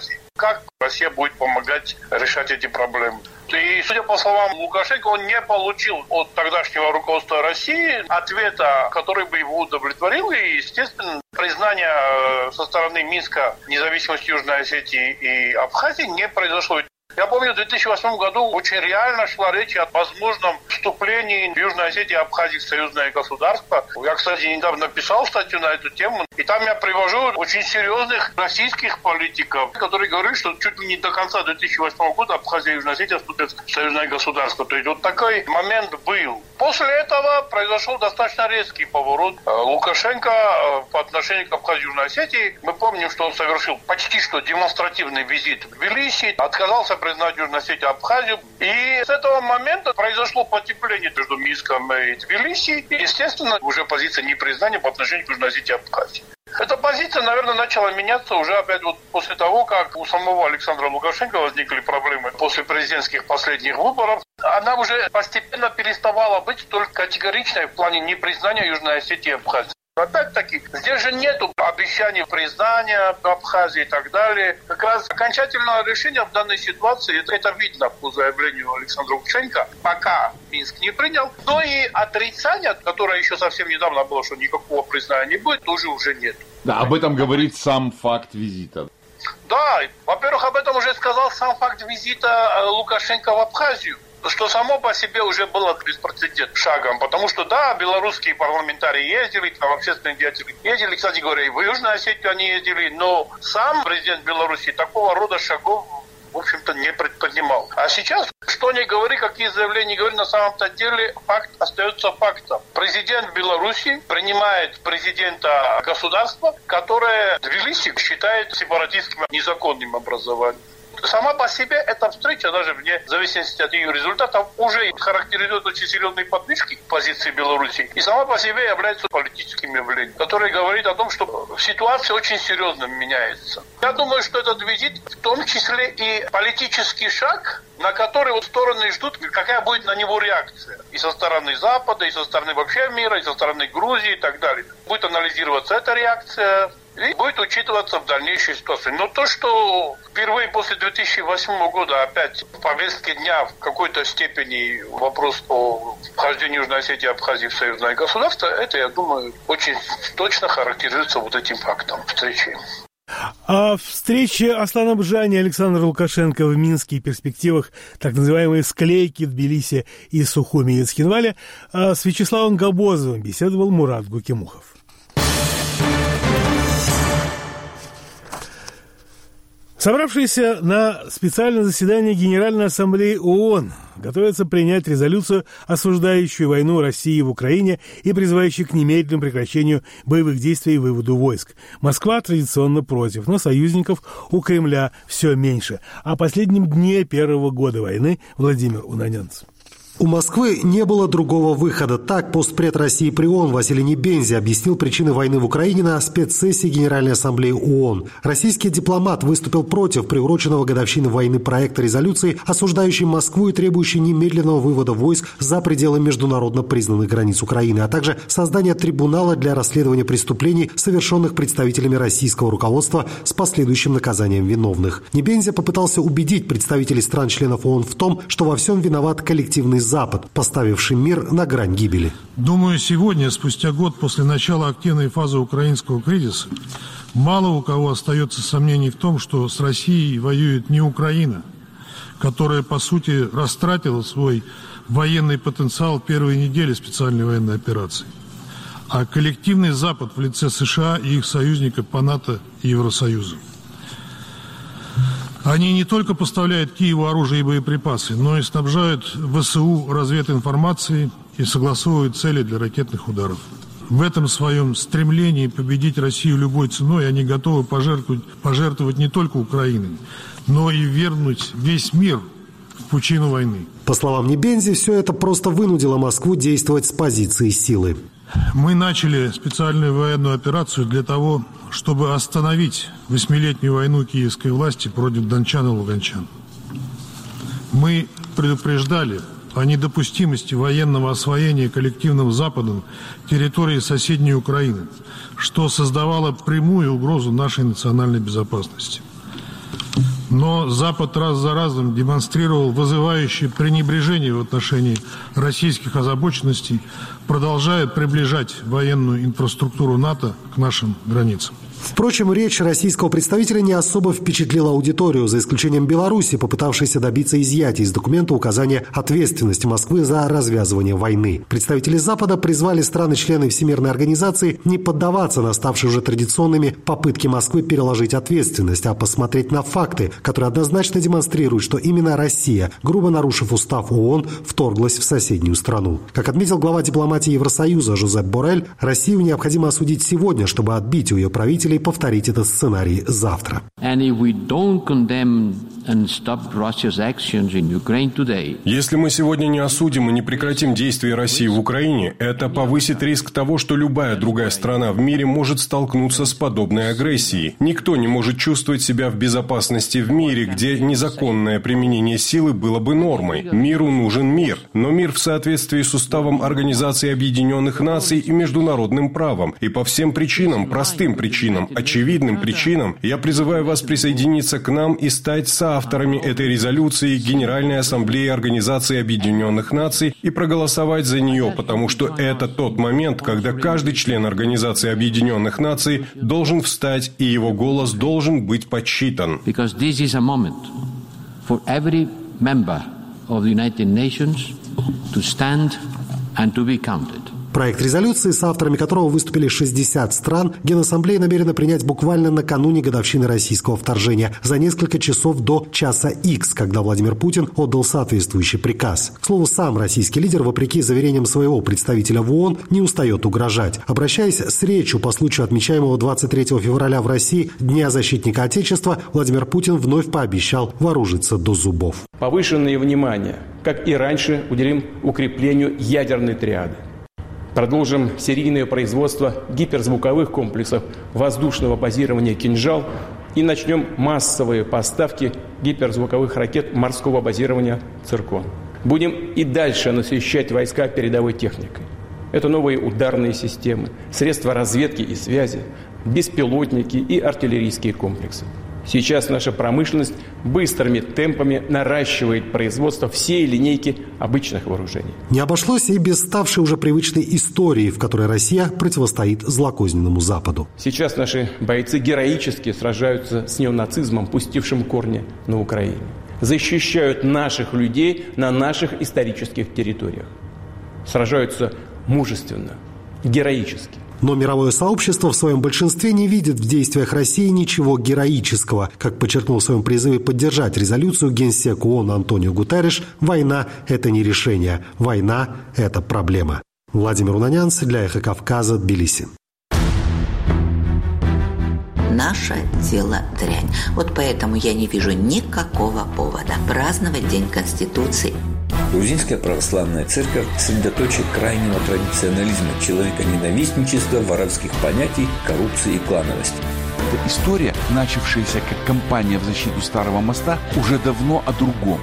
как Россия будет помогать решать эти проблемы. И, судя по словам Лукашенко, он не получил от тогдашнего руководства России ответа, который бы его удовлетворил. И, естественно, признание со стороны Минска независимости Южной Осетии и Абхазии не произошло. Я помню, в две тысячи восьмом году очень реально шла речь о возможном вступлении Южной Осетии и Абхазии в союзное государство. Я, кстати, недавно писал статью на эту тему, и там я привожу очень серьезных российских политиков, которые говорят, что чуть ли не до конца две тысячи восьмого года Абхазия и Южная Осетия вступят в союзное государство. То есть вот такой момент был. После этого произошел достаточно резкий поворот Лукашенко по отношению к Абхазии и Южной Осетии. Мы помним, что он совершил почти что демонстративный визит в Тбилиси, отказался признать Южную Осетию и Абхазию. И с этого момента произошло потепление между Минском и Тбилиси. И, естественно, уже позиция непризнания по отношению к Южной Осетии и Абхазии. Эта позиция, наверное, начала меняться уже опять вот после того, как у самого Александра Лукашенко возникли проблемы после президентских последних выборов. Она уже постепенно переставала быть столь категоричной в плане непризнания Южной Осетии и Абхазии. Опять-таки, здесь же нет обещаний признания Абхазии и так далее. Как раз окончательное решение в данной ситуации, это, это видно по заявлению Александра Лукашенко, пока Минск не принял. Но и отрицание, которое еще совсем недавно было, что никакого признания не будет, тоже уже нет. Да, об этом говорит сам факт визита. Да, во-первых, об этом уже сказал сам факт визита Лукашенко в Абхазию, что само по себе уже было беспрецедентным шагом, потому что, да, белорусские парламентарии ездили, там общественные деятели ездили, кстати говоря, и в Южную Осетию они ездили, но сам президент Беларуси такого рода шагов, в общем-то, не предпринимал. А сейчас, что ни говори, какие заявления говори, на самом-то деле факт остается фактом. Президент Беларуси принимает президента государства, которое Тбилиси считает сепаратистским незаконным образованием. Сама по себе эта встреча, даже вне зависимости от ее результатов, уже характеризует очень серьезные подвижки позиции Беларуси. И сама по себе является политическим явлением, которое говорит о том, что ситуация очень серьезно меняется. Я думаю, что этот визит в том числе и политический шаг, на который вот стороны ждут, какая будет на него реакция. И со стороны Запада, и со стороны вообще мира, и со стороны Грузии и так далее. Будет анализироваться эта реакция, и будет учитываться в дальнейшей ситуации. Но то, что впервые после две тысячи восьмого года опять в повестке дня в какой-то степени вопрос о вхождении Южной Осетии и Абхазии в союзное государство, это, я думаю, очень точно характеризуется вот этим фактом встречи. О встрече Аслана Бжани и Александра Лукашенко в Минске и перспективах так называемой склейки в Тбилиси и Сухуми и Цхинвале с Вячеславом Габозовым беседовал Мурат Гукимухов. Собравшиеся на специальное заседание Генеральной Ассамблеи ООН готовятся принять резолюцию, осуждающую войну России в Украине и призывающую к немедленному прекращению боевых действий и выводу войск. Москва традиционно против, но союзников у Кремля все меньше. О последнем дне первого года войны Владимир Унаненц. У Москвы не было другого выхода. Так постпред России при ООН Василий Небензи объяснил причины войны в Украине на спецсессии Генеральной Ассамблеи ООН. Российский дипломат выступил против приуроченного годовщины войны проекта резолюции, осуждающей Москву и требующей немедленного вывода войск за пределы международно признанных границ Украины, а также создания трибунала для расследования преступлений, совершенных представителями российского руководства с последующим наказанием виновных. Небензи попытался убедить представителей стран-членов ООН в том, что во всем виноват коллективный Запад, поставивший мир на грань гибели. Думаю, сегодня, спустя год после начала активной фазы украинского кризиса, мало у кого остается сомнений в том, что с Россией воюет не Украина, которая, по сути, растратила свой военный потенциал в первые недели специальной военной операции, а коллективный Запад в лице США и их союзников по НАТО и Евросоюзу. Они не только поставляют Киеву оружие и боеприпасы, но и снабжают ВСУ развединформацией и согласовывают цели для ракетных ударов. В этом своем стремлении победить Россию любой ценой они готовы пожертвовать, пожертвовать не только Украиной, но и вернуть весь мир в пучину войны. По словам Небензи, все это просто вынудило Москву действовать с позиции силы. Мы начали специальную военную операцию для того, чтобы остановить восьмилетнюю войну киевской власти против дончан и луганчан. Мы предупреждали о недопустимости военного освоения коллективным Западом территории соседней Украины, что создавало прямую угрозу нашей национальной безопасности. Но Запад раз за разом демонстрировал вызывающее пренебрежение в отношении российских озабоченностей, продолжая приближать военную инфраструктуру НАТО к нашим границам. Впрочем, речь российского представителя не особо впечатлила аудиторию, за исключением Беларуси, попытавшейся добиться изъятия из документа указания ответственности Москвы за развязывание войны. Представители Запада призвали страны-члены Всемирной организации не поддаваться на ставшие уже традиционными попытки Москвы переложить ответственность, а посмотреть на факты, которые однозначно демонстрируют, что именно Россия, грубо нарушив устав ООН, вторглась в соседнюю страну. Как отметил глава дипломатии Евросоюза Жозеп Боррель, Россию необходимо осудить сегодня, чтобы отбить у ее правителей повторить этот сценарий завтра. Если мы сегодня не осудим и не прекратим действия России в Украине, это повысит риск того, что любая другая страна в мире может столкнуться с подобной агрессией. Никто не может чувствовать себя в безопасности в мире, где незаконное применение силы было бы нормой. Миру нужен мир, но мир в соответствии с уставом Организации Объединенных Наций и международным правом. И по всем причинам, простым причинам, очевидным причинам, я призываю вас присоединиться к нам и стать соавторами этой резолюции Генеральной Ассамблеи Организации Объединенных Наций и проголосовать за нее, потому что это тот момент, когда каждый член Организации Объединенных Наций должен встать, и его голос должен быть подсчитан. Проект резолюции, с авторами которого выступили шестьдесят стран, Генассамблея намерена принять буквально накануне годовщины российского вторжения, за несколько часов до часа Икс, когда Владимир Путин отдал соответствующий приказ. К слову, сам российский лидер, вопреки заверениям своего представителя в ООН, не устает угрожать. Обращаясь с речью по случаю отмечаемого двадцать третьего февраля в России Дня защитника Отечества, Владимир Путин вновь пообещал вооружиться до зубов. Повышенное внимание, как и раньше, уделим укреплению ядерной триады. Продолжим серийное производство гиперзвуковых комплексов воздушного базирования «Кинжал» и начнем массовые поставки гиперзвуковых ракет морского базирования «Циркон». Будем и дальше насыщать войска передовой техникой. Это новые ударные системы, средства разведки и связи, беспилотники и артиллерийские комплексы. Сейчас наша промышленность быстрыми темпами наращивает производство всей линейки обычных вооружений. Не обошлось и без ставшей уже привычной истории, в которой Россия противостоит злокозненному Западу. Сейчас наши бойцы героически сражаются с неонацизмом, пустившим корни на Украине. Защищают наших людей на наших исторических территориях. Сражаются мужественно, героически. Но мировое сообщество в своем большинстве не видит в действиях России ничего героического. Как подчеркнул в своем призыве поддержать резолюцию генсек ООН Антонио Гутерриш, война – это не решение, война – это проблема. Владимир Унанянц для «Эхо Кавказа», Тбилиси. Наше дело дрянь. Вот поэтому я не вижу никакого повода праздновать День Конституции. Грузинская православная церковь – средоточие крайнего традиционализма, человеконенавистничества, воровских понятий, коррупции и клановости. Эта история, начавшаяся как кампания в защиту Старого моста, уже давно о другом.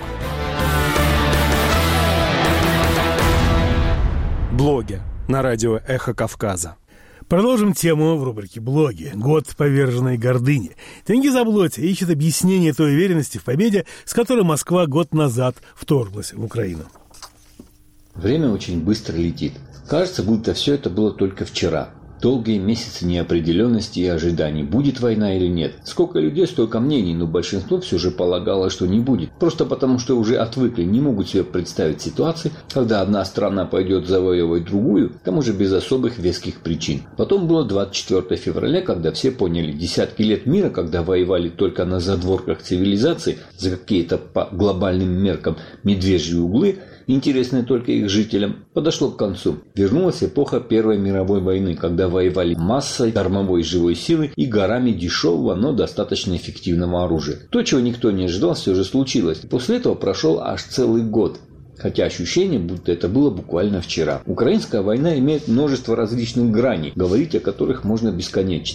Блоги на радио «Эхо Кавказа». Продолжим тему в рубрике «Блоги». Год поверженной гордыни. Тенгиз Аблоти ищет объяснение той уверенности в победе, с которой Москва год назад вторглась в Украину. Время очень быстро летит. Кажется, будто все это было только вчера. Долгие месяцы неопределенности и ожиданий, будет война или нет. Сколько людей, столько мнений, но большинство все же полагало, что не будет. Просто потому, что уже отвыкли, не могут себе представить ситуации, когда одна страна пойдет завоевывать другую, к тому же без особых веских причин. Потом было двадцать четвёртого февраля, когда все поняли, десятки лет мира, когда воевали только на задворках цивилизации, за какие-то по глобальным меркам медвежьи углы, интересные только их жителям, подошло к концу. Вернулась эпоха Первой мировой войны, когда воевали массой дармовой живой силы и горами дешевого, но достаточно эффективного оружия. То, чего никто не ожидал, все же случилось. После этого прошел аж целый год. Хотя ощущение, будто это было буквально вчера. Украинская война имеет множество различных граней, говорить о которых можно бесконечно.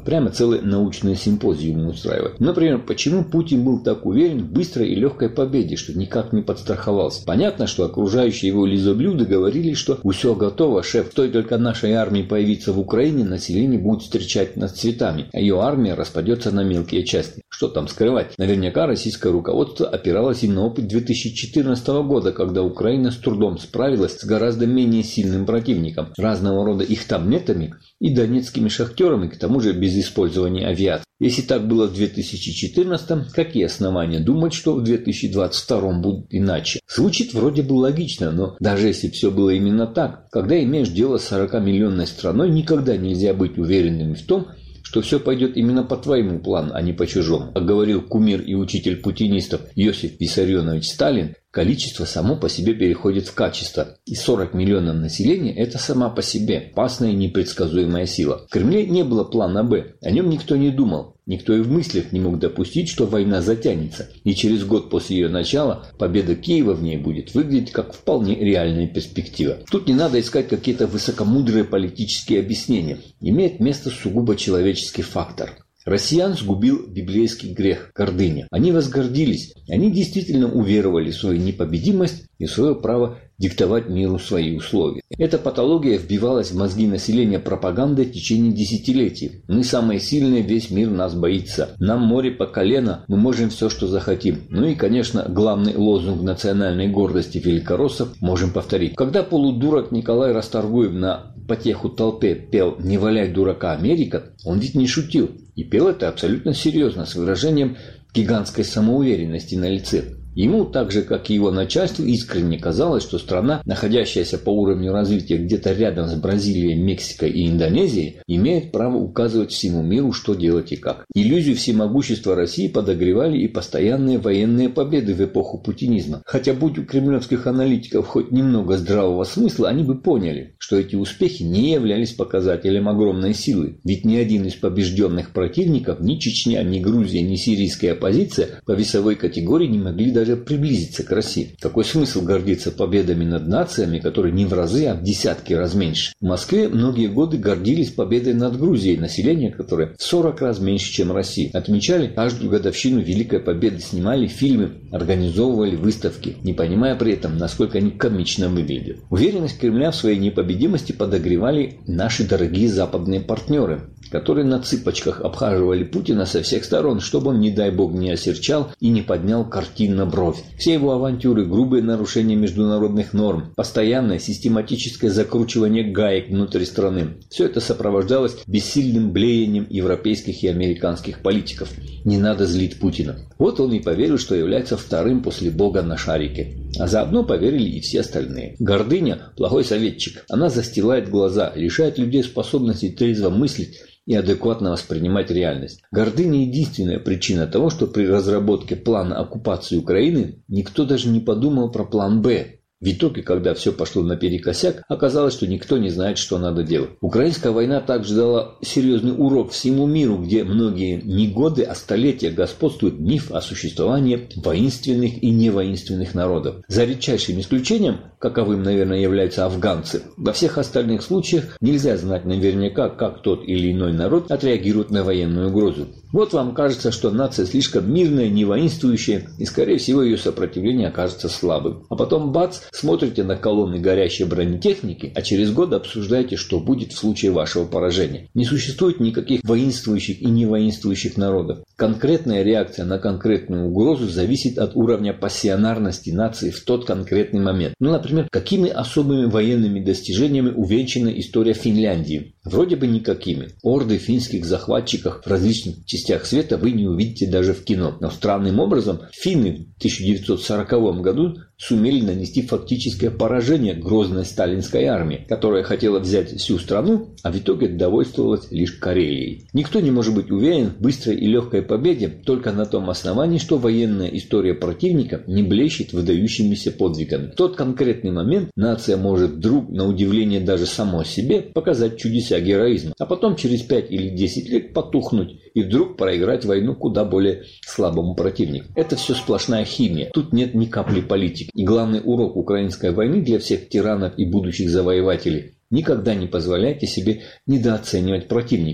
Прямо целые научные симпозиумы устраивать. Например, почему Путин был так уверен в быстрой и легкой победе, что никак не подстраховался. Понятно, что окружающие его лизоблюды говорили, что все готово, шеф, стоит только нашей армии появиться в Украине, население будет встречать нас цветами, а ее армия распадется на мелкие части. Что там скрывать? Наверняка российское руководство опиралось и на опыт две тысячи четырнадцатого года, когда Украина с трудом справилась с гораздо менее сильным противником, разного рода ихтабнетами и донецкими шахтерами, к тому же без использования авиации. Если так было в две тысячи четырнадцатом, какие основания думать, что в две тысячи двадцать втором будет иначе? Звучит вроде бы логично, но даже если все было именно так, когда имеешь дело с сорокамиллионной страной, никогда нельзя быть уверенными в том, что все пойдет именно по твоему плану, а не по чужому. Как говорил кумир и учитель путинистов Иосиф Виссарионович Сталин, количество само по себе переходит в качество. И сорок миллионов населения – это сама по себе опасная и непредсказуемая сила. В Кремле не было плана «Б», о нем никто не думал. Никто и в мыслях не мог допустить, что война затянется, и через год после ее начала победа Киева в ней будет выглядеть как вполне реальная перспектива. Тут не надо искать какие-то высокомудрые политические объяснения. Имеет место сугубо человеческий фактор. Россиян сгубил библейский грех – гордыня. Они возгордились, они действительно уверовали в свою непобедимость и в свое право диктовать миру свои условия. Эта патология вбивалась в мозги населения пропагандой в течение десятилетий. Мы самые сильные, весь мир нас боится. Нам море по колено, мы можем все, что захотим. Ну и, конечно, главный лозунг национальной гордости великороссов можем повторить. Когда полудурок Николай Расторгуев на потеху толпе пел «Не валяй дурака, Америка», он ведь не шутил. И пел это абсолютно серьезно, с выражением гигантской самоуверенности на лице. Ему, так же как и его начальству, искренне казалось, что страна, находящаяся по уровню развития где-то рядом с Бразилией, Мексикой и Индонезией, имеет право указывать всему миру, что делать и как. Иллюзию всемогущества России подогревали и постоянные военные победы в эпоху путинизма. Хотя будь у кремлевских аналитиков хоть немного здравого смысла, они бы поняли, что эти успехи не являлись показателем огромной силы. Ведь ни один из побежденных противников, ни Чечня, ни Грузия, ни сирийская оппозиция по весовой категории не могли даже приблизиться к России. Какой смысл гордиться победами над нациями, которые не в разы, а в десятки раз меньше? В Москве многие годы гордились победой над Грузией, население которое в сорок раз меньше, чем Россия. Отмечали каждую годовщину Великой Победы, снимали фильмы, организовывали выставки, не понимая при этом, насколько они комично выглядят. Уверенность Кремля в своей непобедимости подогревали наши дорогие западные партнеры, которые на цыпочках обхаживали Путина со всех сторон, чтобы он, не дай бог, не осерчал и не поднял картинно бровь. Все его авантюры, грубые нарушения международных норм, постоянное систематическое закручивание гаек внутри страны – все это сопровождалось бессильным блеянием европейских и американских политиков. Не надо злить Путина. Вот он и поверил, что является вторым после Бога на шарике. А заодно поверили и все остальные. Гордыня – плохой советчик. Она застилает глаза, лишает людей способности трезво мыслить и адекватно воспринимать реальность. Гордыня – единственная причина того, что при разработке плана оккупации Украины никто даже не подумал про план «Б». В итоге, когда все пошло наперекосяк, оказалось, что никто не знает, что надо делать. Украинская война также дала серьезный урок всему миру, где многие не годы, а столетия господствует миф о существовании воинственных и невоинственных народов. За редчайшим исключением, каковым, наверное, являются афганцы, во всех остальных случаях нельзя знать наверняка, как тот или иной народ отреагирует на военную угрозу. Вот вам кажется, что нация слишком мирная, не воинствующая, и, скорее всего, ее сопротивление окажется слабым. А потом бац, смотрите на колонны горящей бронетехники, а через год обсуждаете, что будет в случае вашего поражения. Не существует никаких воинствующих и невоинствующих народов. Конкретная реакция на конкретную угрозу зависит от уровня пассионарности нации в тот конкретный момент. Ну, например, какими особыми военными достижениями увенчана история Финляндии? Вроде бы никакими. Орды финских захватчиков в различных частях света вы не увидите даже в кино. Но странным образом финны в тысяча девятьсот сороковом году сумели нанести фактическое поражение грозной сталинской армии, которая хотела взять всю страну, а в итоге довольствовалась лишь Карелией. Никто не может быть уверен в быстрой и легкой победе только на том основании, что военная история противника не блещет выдающимися подвигами. В тот конкретный момент нация может вдруг, на удивление даже самой себе, показать чудеса героизма, а потом через пять или десять лет потухнуть и вдруг проиграть войну куда более слабому противнику. Это все сплошная химия. Тут нет ни капли политики. И главный урок украинской войны для всех тиранов и будущих завоевателей – никогда не позволяйте себе недооценивать противника.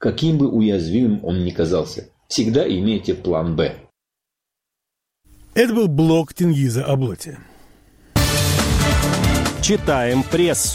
каким бы уязвимым он ни казался. Всегда имейте план «Б». Это был блог Тенгиза Аблоти. Читаем прессу.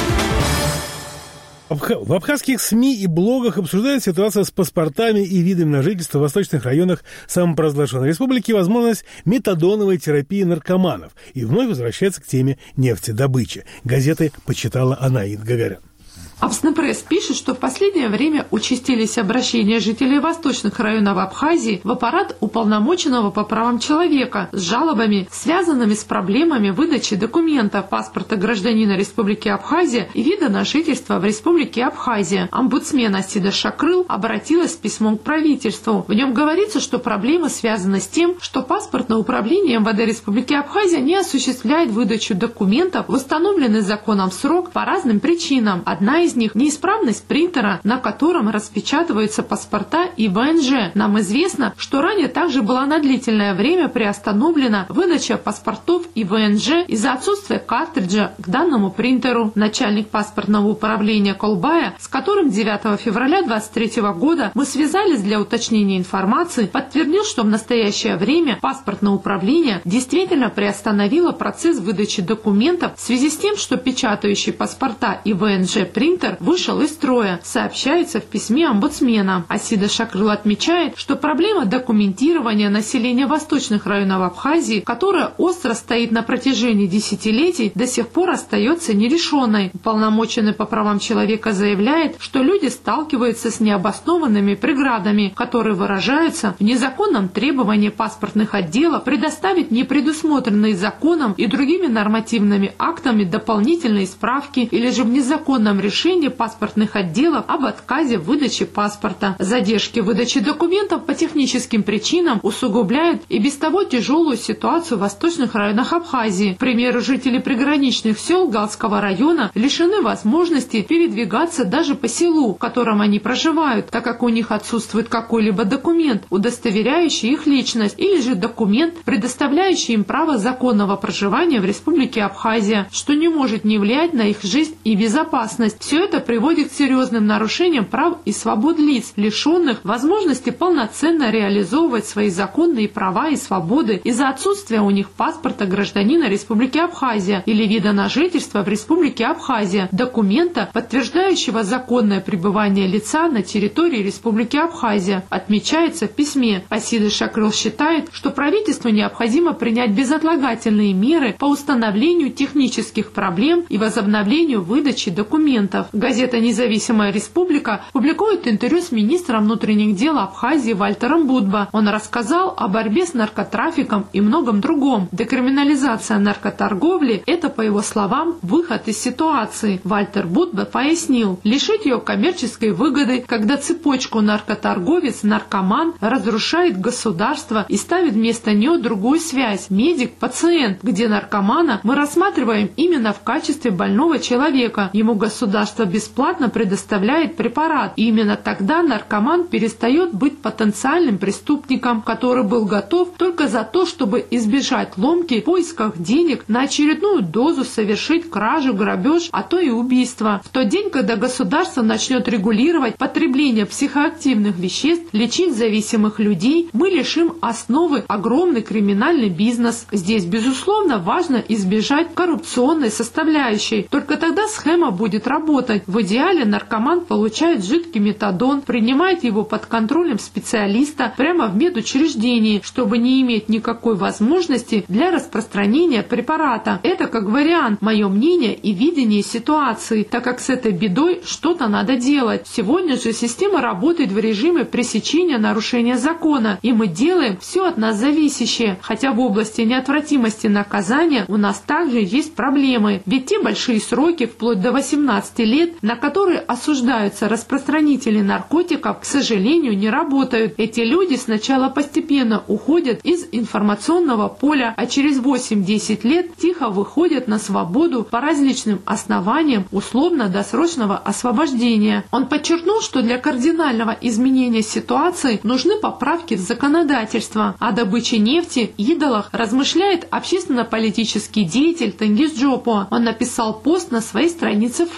В абхазских СМИ и блогах обсуждают ситуацию с паспортами и видами на жительство в восточных районах самопровозглашенной республики и возможность метадоновой терапии наркоманов. И вновь возвращается к теме нефтедобычи. Газеты почитала Анаид Гагарян. Абснепресс пишет, что в последнее время участились обращения жителей восточных районов Абхазии в аппарат уполномоченного по правам человека с жалобами, связанными с проблемами выдачи документа паспорта гражданина Республики Абхазия и вида на жительство в Республике Абхазия. Омбудсмен Асида Шакрыл обратилась с письмом к правительству. В нем говорится, что проблема связана с тем, что паспортное управление эм вэ дэ Республики Абхазия не осуществляет выдачу документов в установленный законом срок по разным причинам. Одна из Из них неисправность принтера, на котором распечатываются паспорта и вэ эн жэ. Нам известно, что ранее также была на длительное время приостановлена выдача паспортов и вэ эн жэ из-за отсутствия картриджа к данному принтеру. Начальник паспортного управления Колбая, с которым девятого февраля две тысячи двадцать третьего года мы связались для уточнения информации, подтвердил, что в настоящее время паспортное управление действительно приостановило процесс выдачи документов в связи с тем, что печатающие паспорта и вэ эн жэ принтер вышел из строя, сообщается в письме омбудсмена. Асида Шакрыл отмечает, что проблема документирования населения восточных районов Абхазии, которая остро стоит на протяжении десятилетий, до сих пор остается нерешенной. Уполномоченный по правам человека заявляет, что люди сталкиваются с необоснованными преградами, которые выражаются в незаконном требовании паспортных отделов предоставить непредусмотренные законом и другими нормативными актами дополнительные справки или же в незаконном решении паспортных отделов об отказе в выдаче паспорта. Задержки в выдаче документов по техническим причинам усугубляют и без того тяжелую ситуацию в восточных районах Абхазии. К примеру, жители приграничных сел Галского района лишены возможности передвигаться даже по селу, в котором они проживают, так как у них отсутствует какой-либо документ, удостоверяющий их личность, или же документ, предоставляющий им право законного проживания в Республике Абхазия, что не может не влиять на их жизнь и безопасность. Все это приводит к серьезным нарушениям прав и свобод лиц, лишенных возможности полноценно реализовывать свои законные права и свободы из-за отсутствия у них паспорта гражданина Республики Абхазия или вида на жительство в Республике Абхазия, документа, подтверждающего законное пребывание лица на территории Республики Абхазия. Отмечается в письме. Асида Шакрыл считает, что правительству необходимо принять безотлагательные меры по установлению технических проблем и возобновлению выдачи документов. Газета «Независимая республика» публикует интервью с министром внутренних дел Абхазии Вальтером Будба. Он рассказал о борьбе с наркотрафиком и многом другом. Декриминализация наркоторговли – это, по его словам, выход из ситуации. Вальтер Будба пояснил, лишить ее коммерческой выгоды, когда цепочку наркоторговец-наркоман разрушает государство и ставит вместо нее другую связь – медик-пациент, где наркомана мы рассматриваем именно в качестве больного человека. Ему государство бесплатно предоставляет препарат, и именно тогда наркоман перестает быть потенциальным преступником, который был готов только за то, чтобы избежать ломки в поисках денег на очередную дозу совершить кражу, грабеж, а то и убийство. В тот день, когда государство начнет регулировать потребление психоактивных веществ, лечить зависимых людей, мы лишим основы огромный криминальный бизнес. Здесь, безусловно, важно избежать коррупционной составляющей. Только тогда схема будет работать. В идеале наркоман получает жидкий метадон, принимает его под контролем специалиста прямо в медучреждении, чтобы не иметь никакой возможности для распространения препарата. Это как вариант, мое мнение и видение ситуации, так как с этой бедой что-то надо делать. Сегодня же система работает в режиме пресечения нарушения закона, и мы делаем все от нас зависящее, хотя в области неотвратимости наказания у нас также есть проблемы, ведь те большие сроки, вплоть до восемнадцати лет, на которые осуждаются распространители наркотиков, к сожалению, не работают. Эти люди сначала постепенно уходят из информационного поля, а через восемь-десять лет тихо выходят на свободу по различным основаниям условно-досрочного освобождения. Он подчеркнул, что для кардинального изменения ситуации нужны поправки в законодательство. О добыче нефти, идолах размышляет общественно-политический деятель Тенгиз Джопо. Он написал пост на своей странице в Facebook,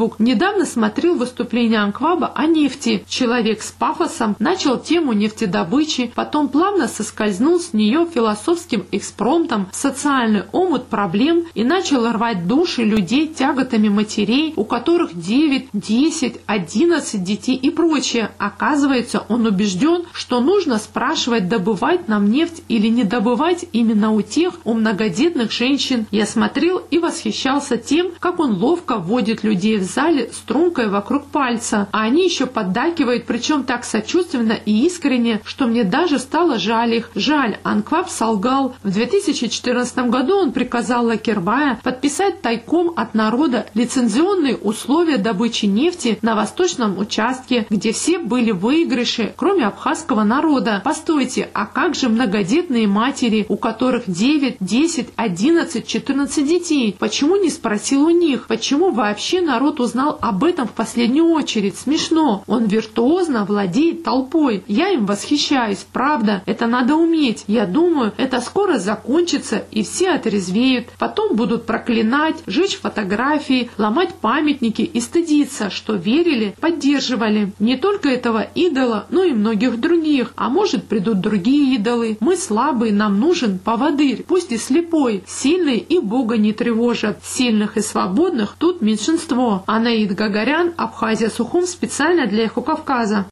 вокруг. Недавно смотрел выступление Анкваба о нефти. Человек с пафосом начал тему нефтедобычи, потом плавно соскользнул с нее философским экспромтом в социальный омут проблем и начал рвать души людей тяготами матерей, у которых девять, десять, одиннадцать детей и прочее. Оказывается, он убежден, что нужно спрашивать, добывать нам нефть или не добывать именно у тех, у многодетных женщин. Я смотрел и восхищался тем, как он ловко вводит людей в зале стрункой вокруг пальца, а они еще поддакивают, причем так сочувственно и искренне, что мне даже стало жаль их. Жаль, Анкваб солгал. В две тысячи четырнадцатом году он приказал Лакербая подписать тайком от народа лицензионные условия добычи нефти на восточном участке, где все были выигрыши, кроме абхазского народа. Постойте, а как же многодетные матери, у которых девять, десять, одиннадцать, четырнадцать детей? Почему не спросил у них? Почему вообще народ узнал об этом в последнюю очередь? Смешно. Он виртуозно владеет толпой. Я им восхищаюсь, правда. Это надо уметь. Я думаю, это скоро закончится, и все отрезвеют. Потом будут проклинать, жечь фотографии, ломать памятники и стыдиться, что верили, поддерживали. Не только этого идола, но и многих других. А может, придут другие идолы. Мы слабые, нам нужен поводырь, пусть и слепой. Сильные и Бога не тревожат. Сильных и свободных тут меньшинство. Анаид Гагарян, Абхазия, Сухум, специально для Эхо Кавказа.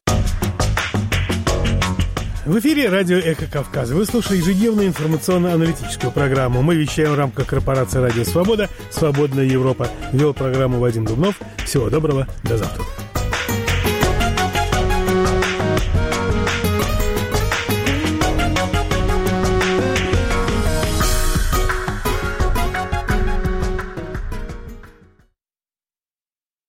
В эфире радио «Эхо Кавказа». Вы слушаете ежедневную информационно-аналитическую программу. Мы вещаем в рамках корпорации «Радио Свобода», «Свободная Европа». Вел программу Вадим Дубнов. Всего доброго, до завтра.